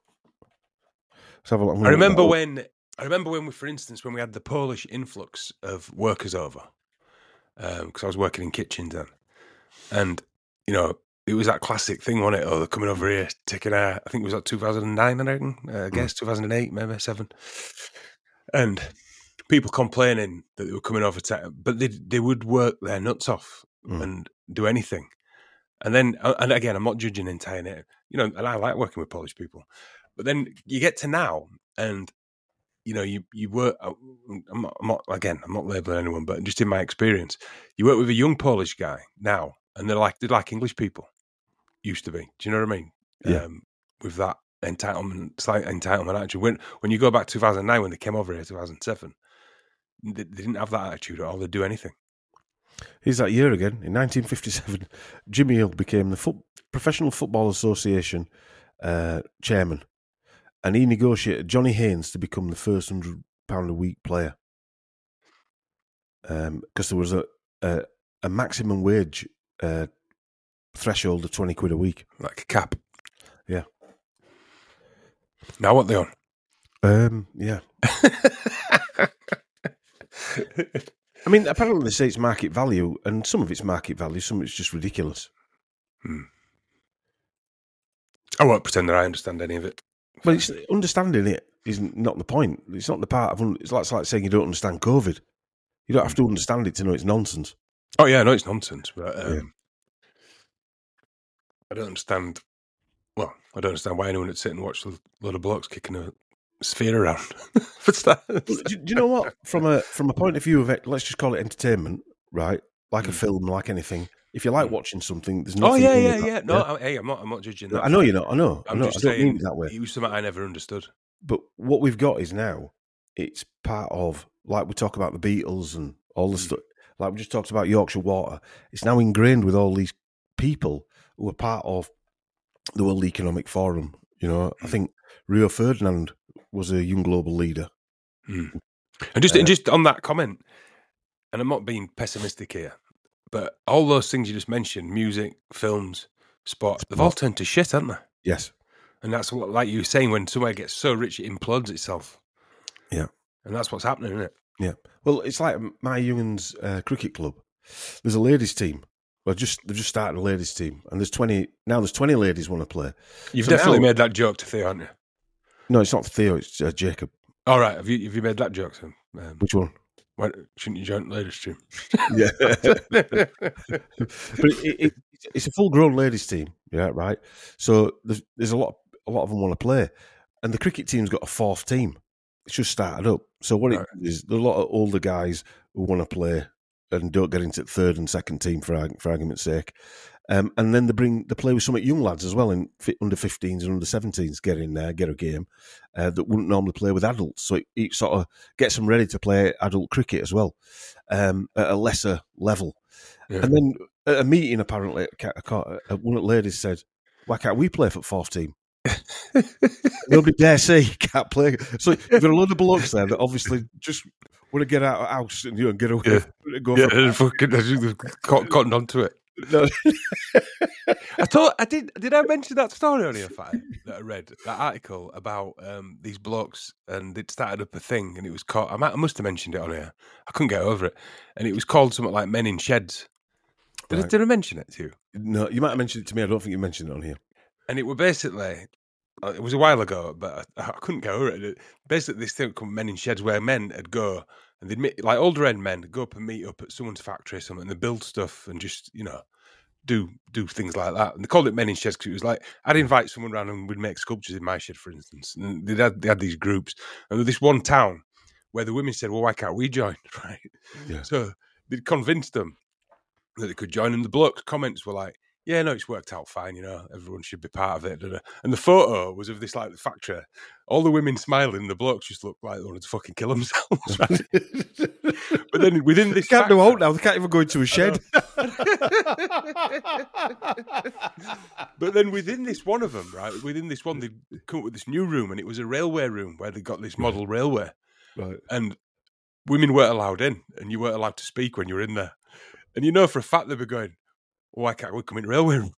So have a I remember that. when, I remember when we, for instance, when we had the Polish influx of workers over, because um, I was working in kitchens then, and you know it was that classic thing, wasn't it? Oh, they're coming over here, taking our, I think it was like two thousand nine, I reckon, uh, I guess mm. two thousand eight, maybe seven, and people complaining that they were coming over, to, but they they would work their nuts off mm. and do anything, and then and again, I'm not judging entirely, you know, and I like working with Polish people, but then you get to now and. You know, you, you work, I'm not, I'm not, again, I'm not labeling anyone, but just in my experience, you work with a young Polish guy now, and they're like, they're like English people used to be. Do you know what I mean? Yeah. Um, with that entitlement, slight entitlement attitude. When, when you go back to two thousand nine, when they came over here, two thousand seven, they, they didn't have that attitude at all. They'd do anything. Here's that year again. In nineteen fifty-seven, Jimmy Hill became the foot, Professional Football Association uh, chairman. And he negotiated Johnny Haynes to become the first one hundred pounds a week player. Because um, there was a, a, a maximum wage uh, threshold of twenty quid a week. Like a cap. Yeah. Now what they on? Um, yeah. I mean, apparently they say it's market value, and some of it's market value, some of it's just ridiculous. Hmm. I won't pretend that I understand any of it. But it's, understanding it is not the point. It's not the part of. It's like, it's like saying you don't understand COVID. You don't have to understand it to know it's nonsense. Oh yeah, I know it's nonsense, but um, yeah. I don't understand. Well, I don't understand why anyone would sit and watch a load of blokes kicking a sphere around. What's that? Well, do, do you know what? From a from a point of view of it, let's just call it entertainment, right? Like mm. a film, like anything. If you like watching something, there's nothing. Oh yeah, yeah, that, yeah. No, yeah? I, hey, I'm not. I'm not judging that. I know you're not. I know. I'm I know. just I don't saying, mean it that way. It was something I never understood. But what we've got is now, it's part of, like we talk about the Beatles and all the mm. stuff. Like we just talked about Yorkshire Water. It's now ingrained with all these people who are part of the World Economic Forum. You know, mm. I think Rio Ferdinand was a young global leader. Mm. And just uh, and just on that comment, and I'm not being pessimistic here. But all those things you just mentioned, music, films, sport, they've all turned to shit, haven't they? Yes. And that's what, like you were saying, when somewhere gets so rich, it implodes itself. Yeah. And that's what's happening, isn't it? Yeah. Well, it's like my young'un's uh, cricket club. There's a ladies' team, Well, just they've just started a ladies' team, and there's twenty now. There's twenty ladies want to play. You've So definitely now- made that joke to Theo, haven't you? No, it's not Theo. It's uh, Jacob. All right. Have you have you made that joke? Then? Um, Which one? why, shouldn't you join the ladies' team? Yeah, but it, it, it's a full-grown ladies' team. Yeah, right. So there's there's a lot a lot of them want to play, and the cricket team's got a fourth team. It's just started up. So what Right. it is, there's a lot of older guys who want to play and don't get into the third and second team for arg- for argument's sake. Um, and then they bring they play with some young lads as well in fi- under fifteens and under seventeens. Get in there, get a game uh, that wouldn't normally play with adults. So it, it sort of gets them ready to play adult cricket as well um, at a lesser level. Yeah. And then at a meeting, apparently, a ca- a ca- uh, one of the ladies said, "Why can't we play for the fourth team?" Nobody dare say you can't play. So you've got a load of blokes there that obviously just want to get out of the house and, you know, get away. Yeah. and Go Yeah, for and fucking they've caught, cottoned onto it. no. I thought I did. Did I mention that story on here, Fat, that I read that article about um, these blokes, and it started up a thing, and it was called. I, might, I must have mentioned it on here. I couldn't get over it, and it was called something like "Men in Sheds." Did, I, Right. did I mention it to you? No, you might have mentioned it to me. I don't think you mentioned it on here. And it were basically, uh, it was a while ago, but I, I couldn't get over it. It- Basically, this thing called Men in Sheds, where men would go and they'd meet, like older end men, go up and meet up at someone's factory or something, and they build stuff and just, you know, do do things like that. And they called it Men in Sheds because it was like, I'd invite someone around and we'd make sculptures in my shed, for instance. And they had, they had these groups. And there was this one town where the women said, well, why can't we join? Right. Yeah. So they'd convinced them that they could join. And the blokes' comments were like, yeah, no, it's worked out fine, you know, everyone should be part of it. da, da. And the photo was of this, like, the factory, all the women smiling, the blokes just looked like they wanted to fucking kill themselves. Right? But then within this They can't do factory- out now. They can't even go into a shed. But then within this one of them, right, within this one, they'd come up with this new room, and it was a railway room where they got this model railway, Right. and women weren't allowed in, and you weren't allowed to speak when you were in there. And you know for a fact they'd be going, why can't we come in the railway room?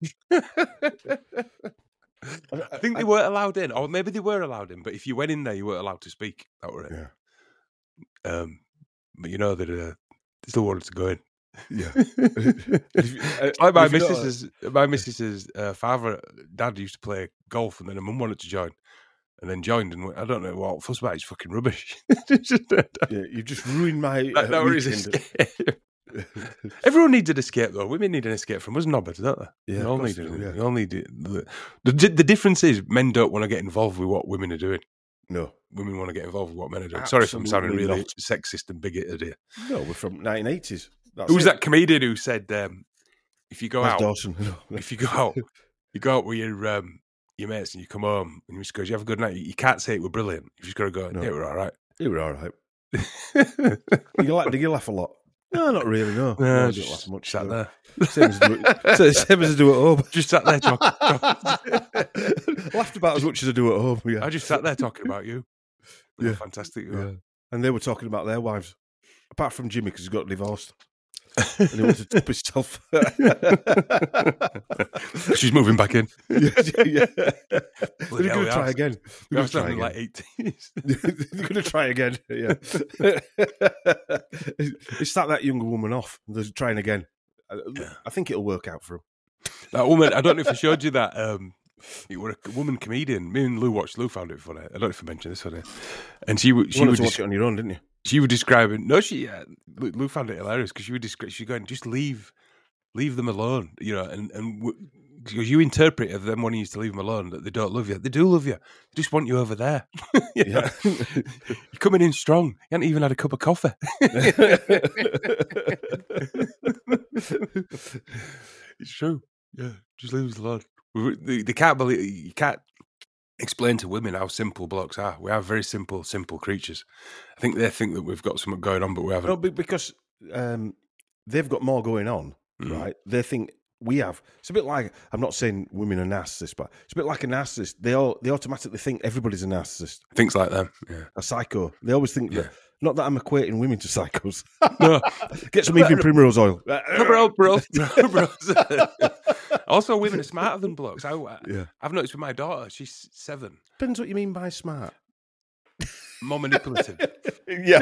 I think they weren't allowed in, or maybe they were allowed in, but if you went in there, you weren't allowed to speak. That were it. Yeah. Um, but you know that uh, they still wanted to go in. Yeah. It's like my If you don't- missus's, my missus's uh, father, dad used to play golf, and then her mum wanted to join, and then joined, and went, I don't know what fuss about. It's fucking rubbish. that, Yeah, you've just ruined my that uh, was weekend. escape. Everyone needs an escape, though. Women need an escape from us knobheads, don't they? Yeah, we of all course need they it. do, yeah. We all need it. The, the, the difference is men don't want to get involved with what women are doing. No, Women want to get involved with what men are doing. Sorry if I'm sounding Absolutely really not. sexist and bigoted here. no, we're from nineteen eighties. That's Who was it. that comedian who said, um, if you go That's out, Dawson. No. if you go out, you go out with your um, your mates and you come home and you just go, "You have a good night." You can't say it were brilliant. You just got to go, No. "Yeah, we're all right." You were all right. Did you, laugh, did you laugh a lot? No, not really, no. No, no I just didn't laugh much. sat no. there, Same as, do it, so- same as I do at home. just sat there talking. Laughed about as much as I do at home, yeah. I just sat there talking about you. Yeah. Yeah, fantastic. You are. yeah. And they were talking about their wives. Apart from Jimmy, because he got divorced. And he wanted to top himself. She's moving back in. yeah, yeah. They're Bloody hell, going we to try are. again. We They're are going to try sounding again. like eighties. They're going to try again. Yeah. It's that that younger woman off. They're trying again. I, Yeah. I think it'll work out for them. That woman, I don't know if I showed you that. Um, you were a woman comedian. Me and Lou watched. Lou found it funny. I don't know if I mentioned this one. And she, w- You she wanted was to watch it on your own, didn't you? she was describing. No, she. Uh, Lou, Lou found it hilarious because she would describe. She's going, just leave, leave them alone. You know, and and w- because you interpret of them wanting you to leave them alone that they don't love you. They do love you. They just want you over there. You know? Yeah. You're coming in strong. You haven't even had a cup of coffee. It's true. Yeah, just leave us alone. We- They, they can't believe you can't explain to women how simple blokes are. We are very simple, simple creatures. I think they think that we've got something going on, but we haven't. No, be- because um, they've got more going on, Mm. right? They think we have. It's a bit like, I'm not saying women are narcissists, but it's a bit like a narcissist. They all they automatically think everybody's a narcissist, Things like them. Yeah. a psycho. They always think Yeah. that. Not that I'm equating women to psychos. No, Get some even primrose oil. no, bro, bro, bro, bros. Also, women are smarter than blokes. I, Yeah. I've noticed with my daughter. She's seven. Depends what you mean by smart. more manipulative. Yeah.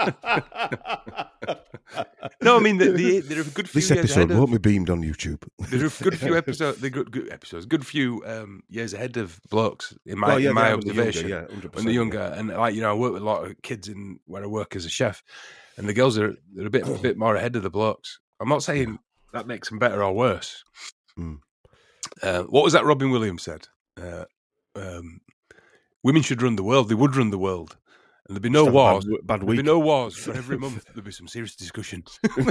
No, I mean, the, the, there are a good few This years episode ahead of, won't be beamed on YouTube. there are a good few episodes, the good, good episodes, good few um, years ahead of blokes in my, Oh, yeah, in they my are when they're younger, observation. yeah, one hundred percent, When they're younger, and like you know, I work with a lot of kids in where I work as a chef, and the girls are they're a bit a bit more ahead of the blokes. I'm not saying that makes them better or worse. Mm. Uh, what was that Robin Williams said? Uh, um, women should run the world. They would run the world. And there'd be no Just have a wars. bad, bad There'd week. be no wars, but every month there'd be some serious discussion.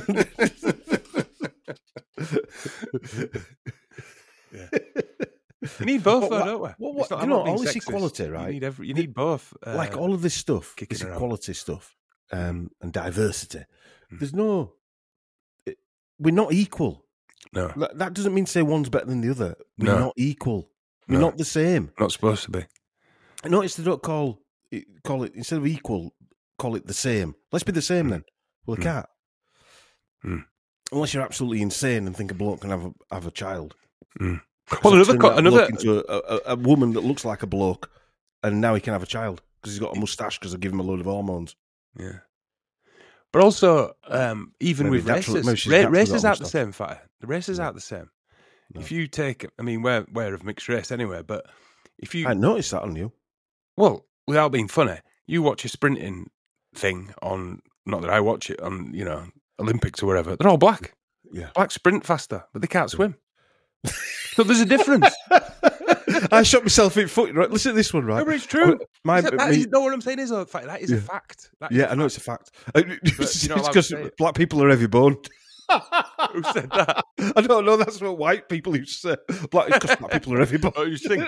Yeah. You need both, What- though, what- don't we? what- It's what- not- you I'm know, not being all this sexist. equality, right? You need, every, you need both. Uh, like all of this stuff, kicking this around. equality stuff, um, and diversity. Mm. There's no, it- we're not equal. no, That that doesn't mean to say one's better than the other. We're No. not equal. We're No. not the same. not supposed to be. I notice they don't call it, call it instead of equal, call it the same. Let's be the same Mm. then. Well, they Mm. can't. Mm. Unless you're absolutely insane and think a bloke can have a have a child. Mm. So Well, another turn co- that another bloke into a, a, a woman that looks like a bloke, and now he can have a child because he's got a mustache because I give him a load of hormones. yeah. But also, um, even Maybe with natural- maybe races, she's ra- naturally races got aren't the mustache. same, fatty. The races No. aren't the same. No. If you take, I mean, we're we're of mixed race anyway, but if you I noticed that on you. Well, without being funny, you watch a sprinting thing on, not that I watch it, on, you know, Olympics or whatever, they're all black. Yeah. Black sprint faster, but they can't swim. So there's a difference. I shot myself in foot. Right, listen to this one, right? No, but it's true. My, Is that, that me- is, no, what I'm saying is, a fact. That is a Yeah. fact. That is yeah, a I know fact. it's a fact. It's you're not allowed to because say it. black people are heavy boned. Who said that? I don't know. That's what white people used to say. Black, because black people are heavy boned. Oh, you think?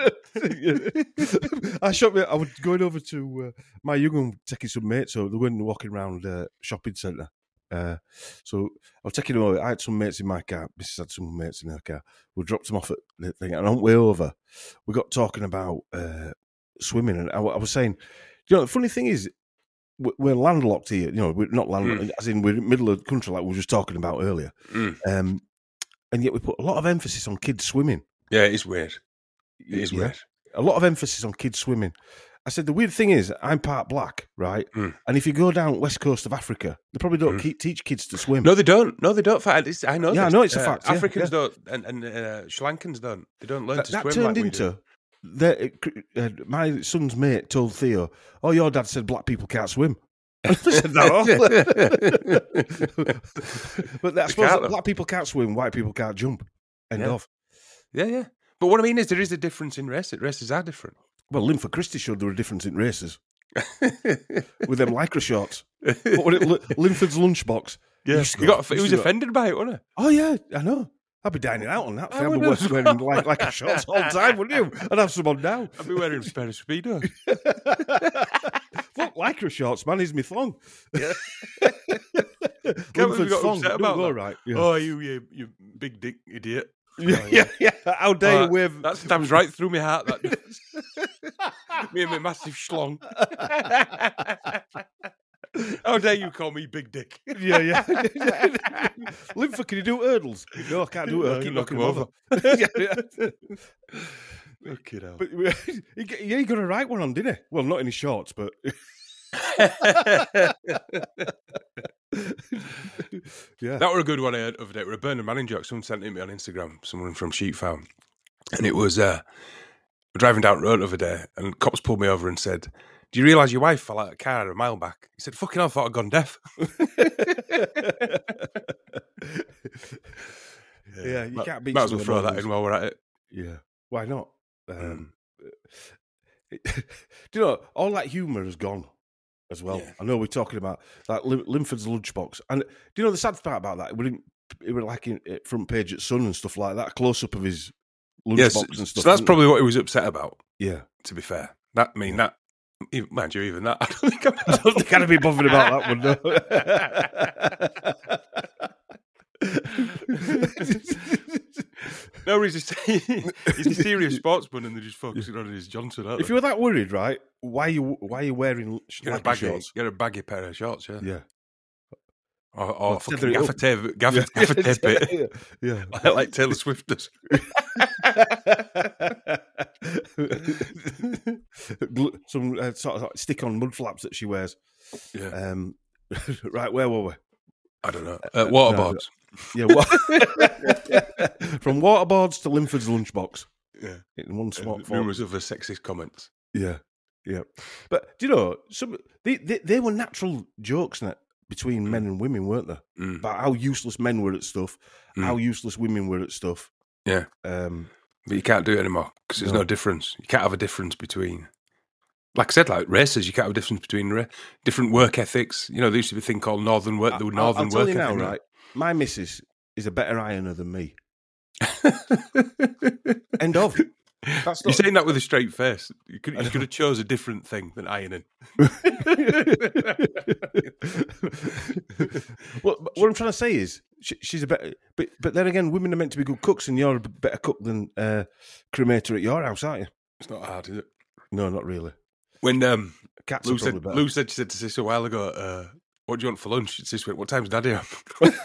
I shot me. I was going over to uh, my young one, taking some mates. So they were walking around uh, shopping centre. Uh, so I was taking them over. I had some mates in my car. Missus had some mates in her car. We dropped them off at the thing, and on the way over, we got talking about uh, swimming. And I, I was saying, you know, the funny thing is, we- we're landlocked here. You know, we're not landlocked, Mm. as in we're in the middle of the country, like we were just talking about earlier. Mm. Um, and yet we put a lot of emphasis on kids swimming. Yeah, it's weird. It is Yeah. weird. A lot of emphasis on kids swimming. I said, the weird thing is, I'm part black, right? Mm. And if you go down west coast of Africa, they probably don't Mm. keep, teach kids to swim. No, they don't. No, they don't. Fact, it's, I know. Yeah, I this. know it's a Uh, fact, yeah, Africans yeah. don't, and, and uh, Sri Lankans don't. They don't learn that to that swim turned like we into, do. the, uh, my son's mate told Theo, oh, your dad said black people can't swim. I said, no. But I suppose can't, that though. black people can't swim, white people can't jump. End Yeah. of. Yeah, yeah. But what I mean is, there is a difference in races. Races are different. Well, Linford Christie showed there were a difference in races with them lycra shorts. What was it? Li- Linford's lunchbox. Yeah, Used to he go- got. He used was to go- offended by it, wasn't Oh yeah, I know. I'd be dining out on that. I I'd be would worth as wearing well. like like a shorts all the time, wouldn't you? I'd have some on now. he? I'd be wearing a pair of speedos. Fuck lycra shorts, man. Is my thong. Yeah. Linford's believe you got thong. upset Don't about go that. right. Yeah. Oh, you, you, you big dick idiot! yeah, oh, yeah, yeah. How dare Oh, you wave? That stabs right through my heart. That does. Me and my massive schlong. How dare you call me big dick? Yeah, yeah. Linford, can you do hurdles? No, I can't do it. No, I keep you knock knocking him him over. yeah, yeah. Fucking hell. But he, g- yeah, he got a right one on, didn't he? Well, not in his shorts, but yeah. That were a good one I heard of it. We're a Bernard Manning joke. Someone sent it me on Instagram, someone from Sheep Farm. And it was, uh, we're driving down the road the other day, and cops pulled me over and said, do you realise your wife fell out of a car a mile back? He said, fucking hell, I thought I'd gone deaf. Yeah, you Might- can't beat Might as some well of throw the that models. in while we're at it. Yeah, why not? Um, do you know all that humour has gone as well? Yeah. I know we're talking about like Lim- Linford's lunchbox, and do you know the sad part about that? It were it were like in uh, front page at Sun and stuff like that, close up of his lunchbox Yes, and so stuff. that's isn't probably what he was upset about, it? Yeah. to be fair. That I mean, that, even, mind you, even that, I don't think I'm... I don't think I'd be bothered about that one, no. No, he's a, he's a serious sportsman and they're just focusing on his Johnson, aren't If they? you were that worried, right? Why are you why are you wearing Get a, lycra baggy, shorts? get a baggy pair of shorts, yeah. Yeah. Or, or Well, fucking tether it gaffer up. tape, gaffer, Yeah. gaffer tape it. Yeah. Like, like Taylor Swift does. some uh, sort of stick-on mud flaps that she wears. Yeah. Um, right, where were we? I don't know. Uh, waterboards. No, yeah. Wa- From waterboards to Linford's lunchbox. Yeah. In one spot. And numerous other sexist comments. Yeah. Yeah. But do you know, some they, they, they were natural jokes Nat, between mm. men and women, weren't they? Mm. About how useless men were at stuff, mm. how useless women were at stuff. Yeah. Um, but you can't do it anymore because there's no. no difference. You can't have a difference between, like I said, like races. You can't have a difference between ra- different work ethics. You know, there used to be a thing called northern work. The northern I'll, I'll tell work you now, ethic. Right? My missus is a better ironer than me. End of. That's not... You're saying that with a straight face. You could, you could have chose a different thing than ironing. Well, what I'm trying to say is, she, she's a better. But but then again, women are meant to be good cooks, and you're a better cook than uh, cremator at your house, aren't you? It's not hard, is it? No, not really. When um, Cats Lou said, Lou said, she said to Sis a while ago, uh, "What do you want for lunch?" Sis went, "What time's Daddy up?"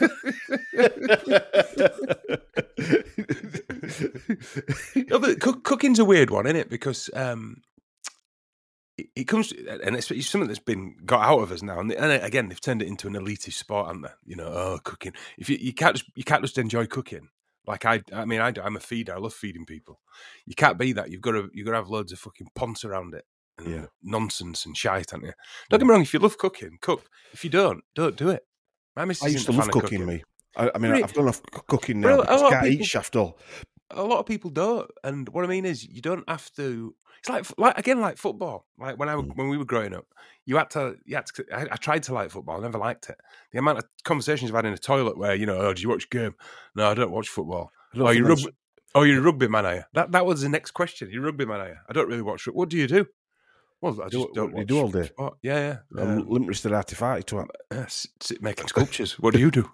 No, but cook, cooking's a weird one, isn't it? Because um, it, it comes, and it's, it's something that's been got out of us now. And, and again, they've turned it into an elitist sport, haven't they? You know, oh, cooking. If you, you can't just you can't just enjoy cooking. Like I, I mean, I, I'm a feeder. I love feeding people. You can't be that. You've got to, you've got to have loads of fucking ponce around it and yeah. nonsense and shite, haven't you? Don't get me wrong. If you love cooking, cook. If you don't, don't do it. My missus I used to love cooking, cooking. Me. I, I mean, really? I've done enough cooking now. Really? Because I can't people, eat shaft all. A lot of people don't, and what I mean is, you don't have to. It's like, like again, like football. Like when I mm. when we were growing up, you had to. You had to. I, I tried to like football. I never liked it. The amount of conversations I've had in a toilet where you know, oh, do you watch game? No, I don't watch football. Oh, you rugby. Oh, you're a rugby man, are you? That that was the next question. You're a rugby man, are you? I don't really watch. What do you do? Well, I just do, don't. What do you do all day? Sport. Yeah, yeah. Um, Limp Wristed Artifacti to uh, sit making sculptures. What do you do?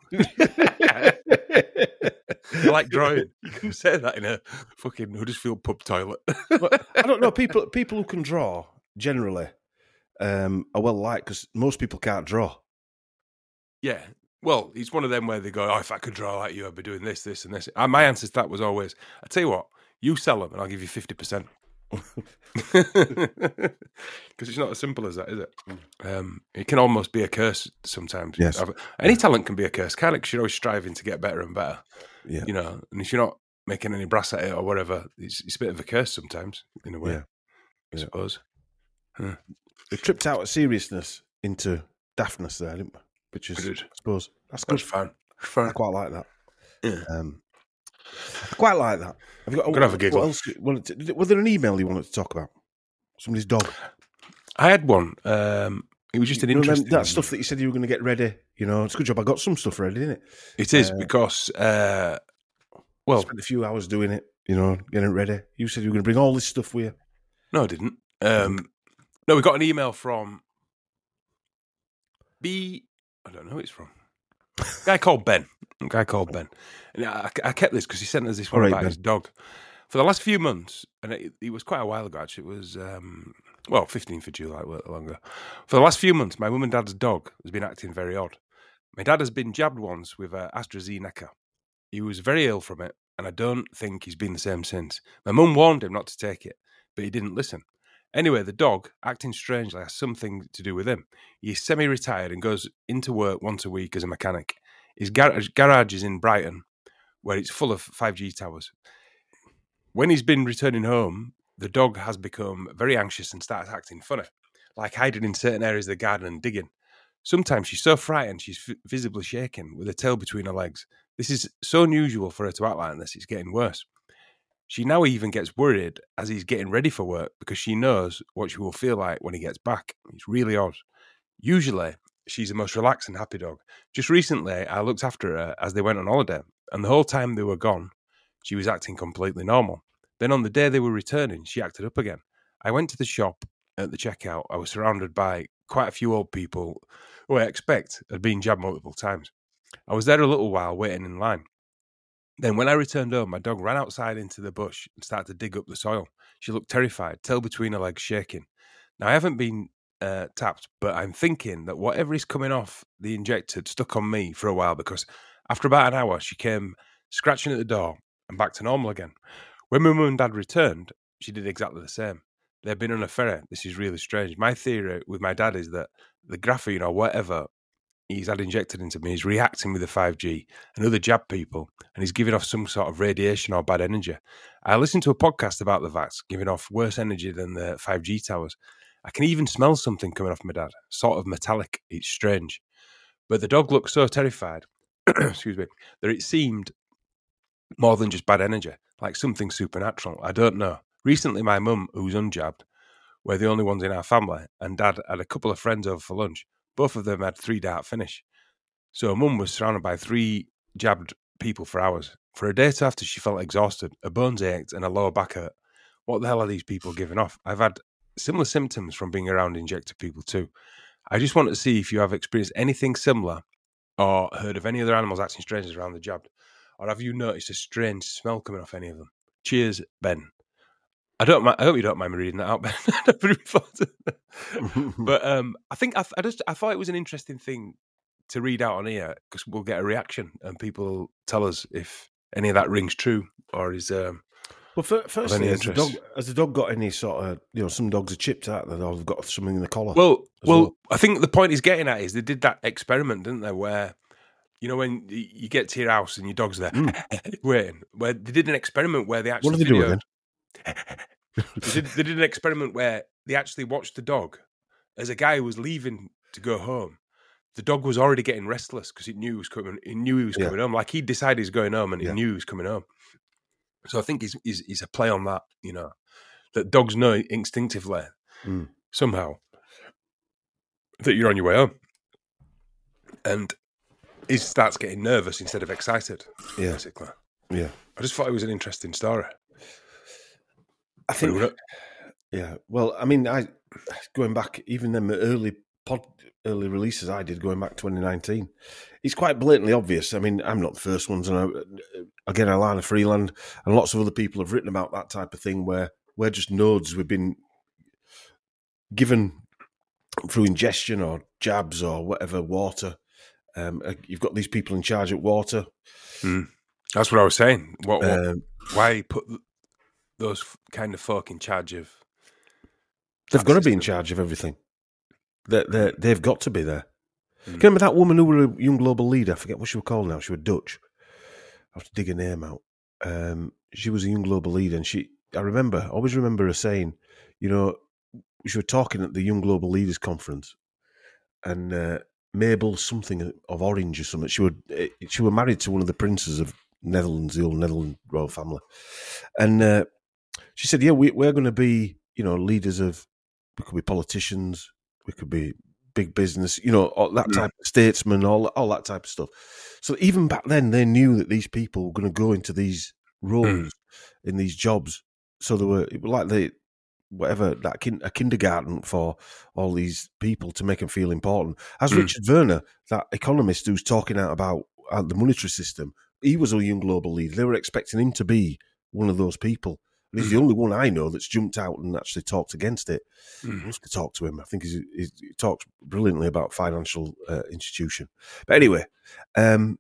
I like drawing. You can say that in a fucking Huddersfield pub toilet. But I don't know. People people who can draw generally um, are well liked because most people can't draw. Yeah. Well, it's one of them where they go, oh, if I could draw like you, I'd be doing this, this, and this. And my answer to that was always, I tell you what, you sell them and I'll give you fifty percent. Because it's not as simple as that, is it? Um, it can almost be a curse sometimes. Yes. Any talent can be a curse, can't it? Because you're always striving to get better and better. Yeah. You know, and if you're not making any brass at it or whatever, it's, it's a bit of a curse sometimes, in a way. Yeah. I suppose. Huh. They tripped out of seriousness into daftness there, didn't we? Which is, I suppose, that's good. That's fun. fun. I quite like that. Yeah. Um, I quite like that. Have you got? I'm gonna have a giggle. What else, wanted to, was there an email you wanted to talk about? Somebody's dog. I had one. Um, it was just an you interesting... That stuff that you said you were going to get ready. You know, it's a good job I got some stuff ready, isn't it? It is, uh, because... Uh, well... I spent a few hours doing it, you know, getting it ready. You said you were going to bring all this stuff with you. No, I didn't. Um, no, we got an email from... B... I don't know who it's from. A guy called Ben. A guy called Ben. And I, I kept this because he sent us this one right, about Ben. His dog. For the last few months, and it, it was quite a while ago, actually. It was, um, well, fifteenth of July, longer. For the last few months, my mum and dad's dog has been acting very odd. My dad has been jabbed once with uh, AstraZeneca. He was very ill from it, and I don't think he's been the same since. My mum warned him not to take it, but he didn't listen. Anyway, the dog, acting strangely, has something to do with him. He's semi-retired and goes into work once a week as a mechanic. His garage, garage is in Brighton, where it's full of five G towers. When he's been returning home, the dog has become very anxious and starts acting funny, like hiding in certain areas of the garden and digging. Sometimes she's so frightened she's f- visibly shaking with her tail between her legs. This is so unusual for her to act like this, it's getting worse. She now even gets worried as he's getting ready for work because she knows what she will feel like when he gets back. It's really odd. Usually, she's the most relaxed and happy dog. Just recently, I looked after her as they went on holiday, and the whole time they were gone, she was acting completely normal. Then on the day they were returning, she acted up again. I went to the shop at the checkout. I was surrounded by quite a few old people who I expect had been jabbed multiple times. I was there a little while waiting in line. Then when I returned home, my dog ran outside into the bush and started to dig up the soil. She looked terrified, tail between her legs shaking. Now, I haven't been uh, tapped, but I'm thinking that whatever is coming off the injected stuck on me for a while, because after about an hour, she came scratching at the door and back to normal again. When my mum and dad returned, she did exactly the same. they've been on a ferry. This is really strange. My theory with my dad is that the graphene or whatever he's had injected into me is reacting with the five G and other jab people, and he's giving off some sort of radiation or bad energy. I listened to a podcast about the vax giving off worse energy than the five G towers. I can even smell something coming off my dad, sort of metallic. It's strange. But the dog looked so terrified, excuse me, that it seemed more than just bad energy, like something supernatural. I don't know. Recently, my mum, who's unjabbed, we're the only ones in our family, and dad had a couple of friends over for lunch. Both of them had three dart finish. So mum was surrounded by three jabbed people for hours. For a day after, she felt exhausted, her bones ached, and her lower back hurt. What the hell are these people giving off? I've had similar symptoms from being around injected people too. I just want to see if you have experienced anything similar or heard of any other animals acting strangely around the jabbed. Or have you noticed a strange smell coming off any of them? Cheers, Ben. I don't. I hope you don't mind me reading that out, Ben. I never really thought of that. But um, I think I, I just I thought it was an interesting thing to read out on here because we'll get a reaction and people will tell us if any of that rings true or is. Um, well, firstly, has the dog has the dog got any sort of, you know, some dogs are chipped out that they've got something in the collar? Well, well, well, I think the point he's getting at is they did that experiment, didn't they? Where, you know, when you get to your house and your dog's there mm. waiting, where they did an experiment where they actually. What do they do then? they, did, they did an experiment where they actually watched the dog as a guy was leaving to go home. The dog was already getting restless because it knew he was coming. He knew he was coming yeah. home. Like he decided he's going home, and yeah. he knew he was coming home. So I think he's, he's, he's a play on that. You know, that dogs know instinctively mm. somehow that you're on your way home, and he starts getting nervous instead of excited. Yeah, basically. Yeah, I just thought it was an interesting story. I think, yeah. Well, I mean, I going back even them early pod, early releases I did going back twenty nineteen. It's quite blatantly obvious. I mean, I'm not the first ones, and I, again, Alana Freeland and lots of other people have written about that type of thing where we're just nodes we've been given through ingestion or jabs or whatever water. Um, you've got these people in charge at water. Mm. That's what I was saying. What? what um, why put those kind of folk in charge of? They've got to be in charge of everything. They're, they're, they've got to be there. Mm. Can you remember that woman who was a young global leader? I forget what she was called now. She was Dutch. I have to dig her name out. Um, she was a young global leader, and she. I remember, I always remember her saying, you know, she was talking at the Young Global Leaders Conference, and uh, Mabel something of Orange or something. She would. She was married to one of the princes of Netherlands, the old Netherlands royal family, and uh, she said, "Yeah, we, we're going to be, you know, leaders of. We could be politicians, we could be big business, you know, all that type of statesmen, all all that type of stuff." So even back then, they knew that these people were going to go into these roles mm. in these jobs. So they were, it was like they, whatever, that kin, a kindergarten for all these people to make them feel important. As mm. Richard Werner, that economist who's talking out about uh, the monetary system, he was a young global leader. They were expecting him to be one of those people. And he's mm. the only one I know that's jumped out and actually talked against it. Mm. I must have talked to him. I think he's, he's, he talks brilliantly about financial uh, institution. But anyway, um,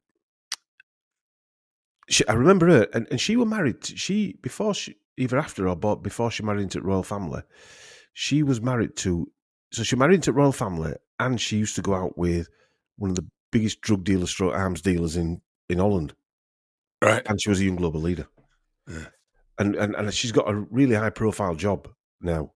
she, I remember her, and, and she was married. To, she before she either after or but before she married into the royal family, she was married to. So she married into the royal family, and she used to go out with one of the biggest drug dealers, stroke arms dealers in in Holland. Right, and she was a young global leader. Yeah. And, and and she's got a really high profile job now.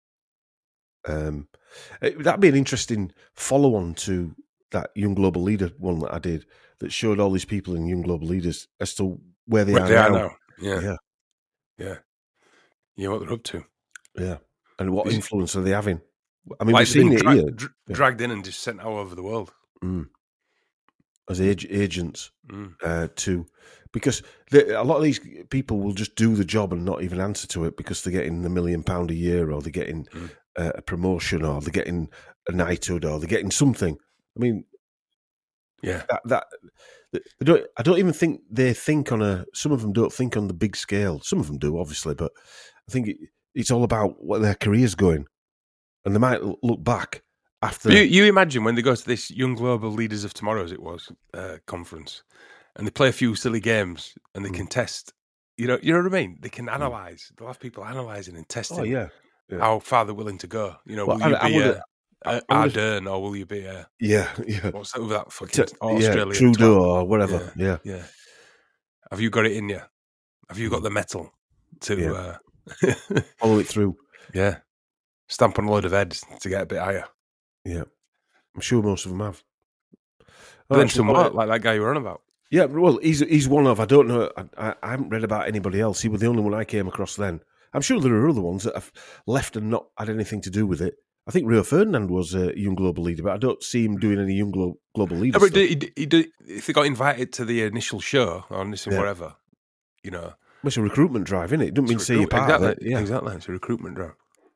Um, it, that'd be an interesting follow on to that Young Global Leader one that I did that showed all these people in Young Global Leaders as to where they, where are, they now. are now. Yeah, yeah, yeah, yeah. What they're up to. Yeah, and what Is influence it, are they having? I mean, like we've seen it dra- here, dra- yeah. dragged in and just sent all over the world mm. as ag- agents mm. uh, to. Because they, a lot of these people will just do the job and not even answer to it because they're getting a million pound a year, or they're getting mm. uh, a promotion, or they're getting a knighthood, or they're getting something. I mean, yeah, that, that they don't. I don't even think they think on a. Some of them don't think on the big scale. Some of them do, obviously, but I think it, it's all about what their career's going, and they might look back after. You, you imagine when they go to this Young Global Leaders of Tomorrow, as it was, uh, conference. And they play a few silly games, and they mm. can test. You know, you know what I mean. They can analyze. They'll have people analyzing and testing. Oh yeah, Yeah. how far they're willing to go. You know, Well, will you I- I be would've- a, a I would've- Ardern or will you be a Yeah, yeah. what's that with that fucking T- Australia? yeah, Trudeau twat? or whatever. Yeah. Yeah. Have you got it in you? Have you got Mm. the metal to Yeah. uh, Follow it through. yeah, stamp on a load of heads to get a bit higher? Yeah. I'm sure most of them have. But Oh, then actually, somewhat, uh, like that guy you were on about. Yeah, well, he's he's one of. I don't know. I, I, I haven't read about anybody else. He was the only one I came across then. I'm sure there are other ones that have left and not had anything to do with it. I think Rio Ferdinand was a young global leader, but I don't see him doing any young glo- global leader Yeah, but stuff. he, he, he, if they got invited to the initial show or this and Yeah. whatever, you know, It's a recruitment drive, isn't it? It doesn't mean it's say you're recruit- part exactly, of it. Yeah. exactly. It's a recruitment drive.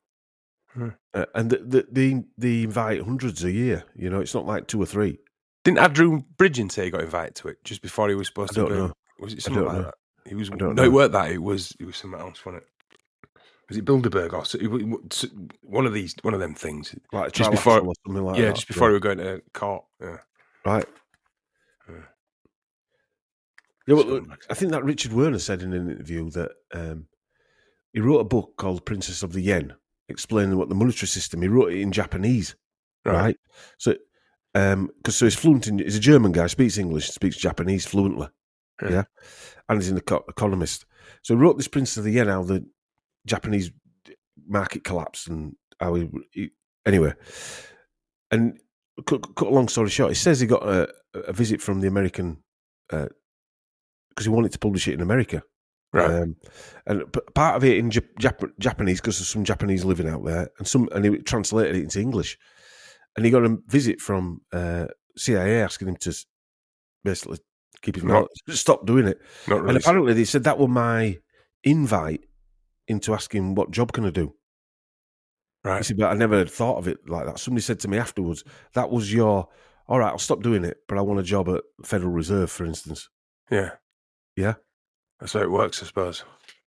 Uh, and the, the, they, they invite hundreds a year. You know, it's not like two or three. Didn't Andrew Bridgen say he got invited to it just before he was supposed I to don't go? know. Was it I something don't like know. that? He was I no, don't it know. weren't that. It was it was something else, wasn't it? Was it Bilderberg or so, it, was- one of these, one of them things? Like a Just trilateral before- or something like yeah, that. just before he was going to court. Yeah. Right. Yeah. Yeah, well, So look, I think that Richard Werner said in an interview that um, he wrote a book called Princess of the Yen, explaining what the monetary system. He wrote it in Japanese, right? Right. So, um, because so he's fluent in. He's a German guy, speaks English, speaks Japanese fluently, Yeah. yeah, and he's an eco- economist. So he wrote this Princess of the Yen, how the Japanese market collapsed and how he, he anyway. And cut, cut a long story short, he says he got a, a visit from the American. Uh, because he wanted to publish it in America. Right. Um, and p- part of it in Jap- Jap- Japanese, because there's some Japanese living out there, and some and he translated it into English. And he got a visit from uh, C I A asking him to s- basically keep his mouth, stop doing it. Not And really. apparently they said that was my invite into asking what job can I do. He Right. said, but I never thought of it like that. Somebody said to me afterwards, that was your, all right, I'll stop doing it, but I want a job at Federal Reserve, for instance. Yeah. Yeah. That's how it works, I suppose.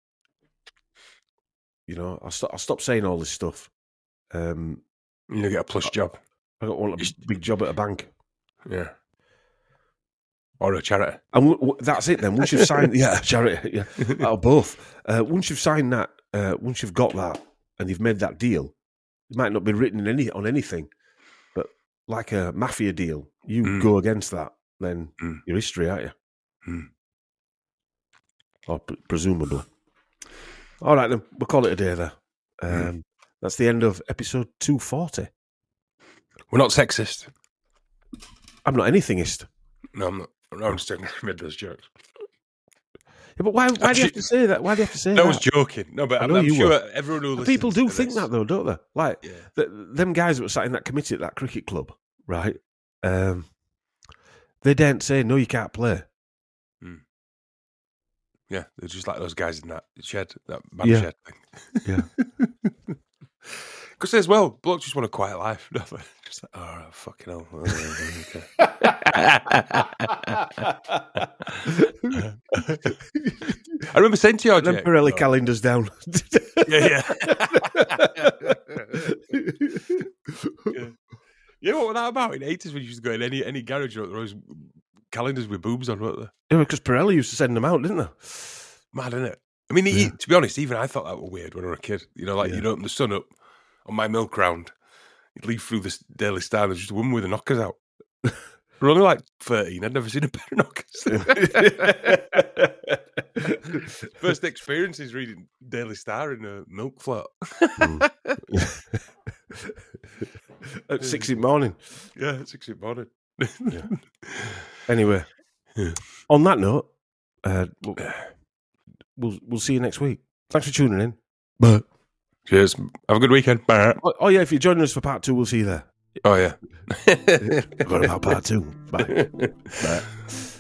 You know, I'll, st- I'll stop saying all this stuff. Um, You get a plush job. I don't want a big job at a bank. Yeah. Or a charity. And w- w- that's it then. Once you've signed, yeah, charity, yeah, or both. Uh, once you've signed that, uh, once you've got that, and you've made that deal, it might not be written in any on anything, but like a mafia deal, you Mm. go against that, then Mm. you're history, aren't you? Mm. Or pre- presumably. All right, then we'll call it a day there. Um, Mm. That's the end of episode two forty. We're not sexist. I'm not anythingist. No, I'm not. No, I'm just taking made those jokes. Yeah, but why? Why do you have Actually- to say that? Why do you have to say No, I that? was joking. No, but I I'm, know I'm you sure were. everyone who listens People do to think this- that though, don't they? Like Yeah. the, them guys that were sat in that committee at that cricket club, right? Um, they daren't say no, you can't play. Yeah, they're just like those guys in that shed, that man Yeah. shed thing. Yeah. Because as well, blokes just want a quiet life. don't they? Just like, oh, fucking hell. I remember saying to you, Them Jake, Pirelli oh, calendars down. yeah, yeah. yeah. You know what was that about in the eighties when you used to go in any any garage? There was always calendars with boobs on, weren't there? Yeah, because Pirelli used to send them out, didn't they? Mad, isn't it? I mean, Yeah. to be honest, even I thought that was weird when I was a kid. You know, like Yeah. you'd open the sun up on my milk round, you'd leave through the Daily Star, there's just a woman with the knockers out. We're only like thirteen, I'd never seen a pair of knockers. First experience is reading Daily Star in a milk float. At six in the morning. Yeah, at six in the morning. Yeah. Anyway, Yeah. on that note, uh, we'll, we'll we'll see you next week. Thanks for tuning in. Bye. Cheers. Have a good weekend. Bye. Oh, oh yeah, if you're joining us for part two, we'll see you there. Oh, yeah. Forgot about part two. Bye. Bye.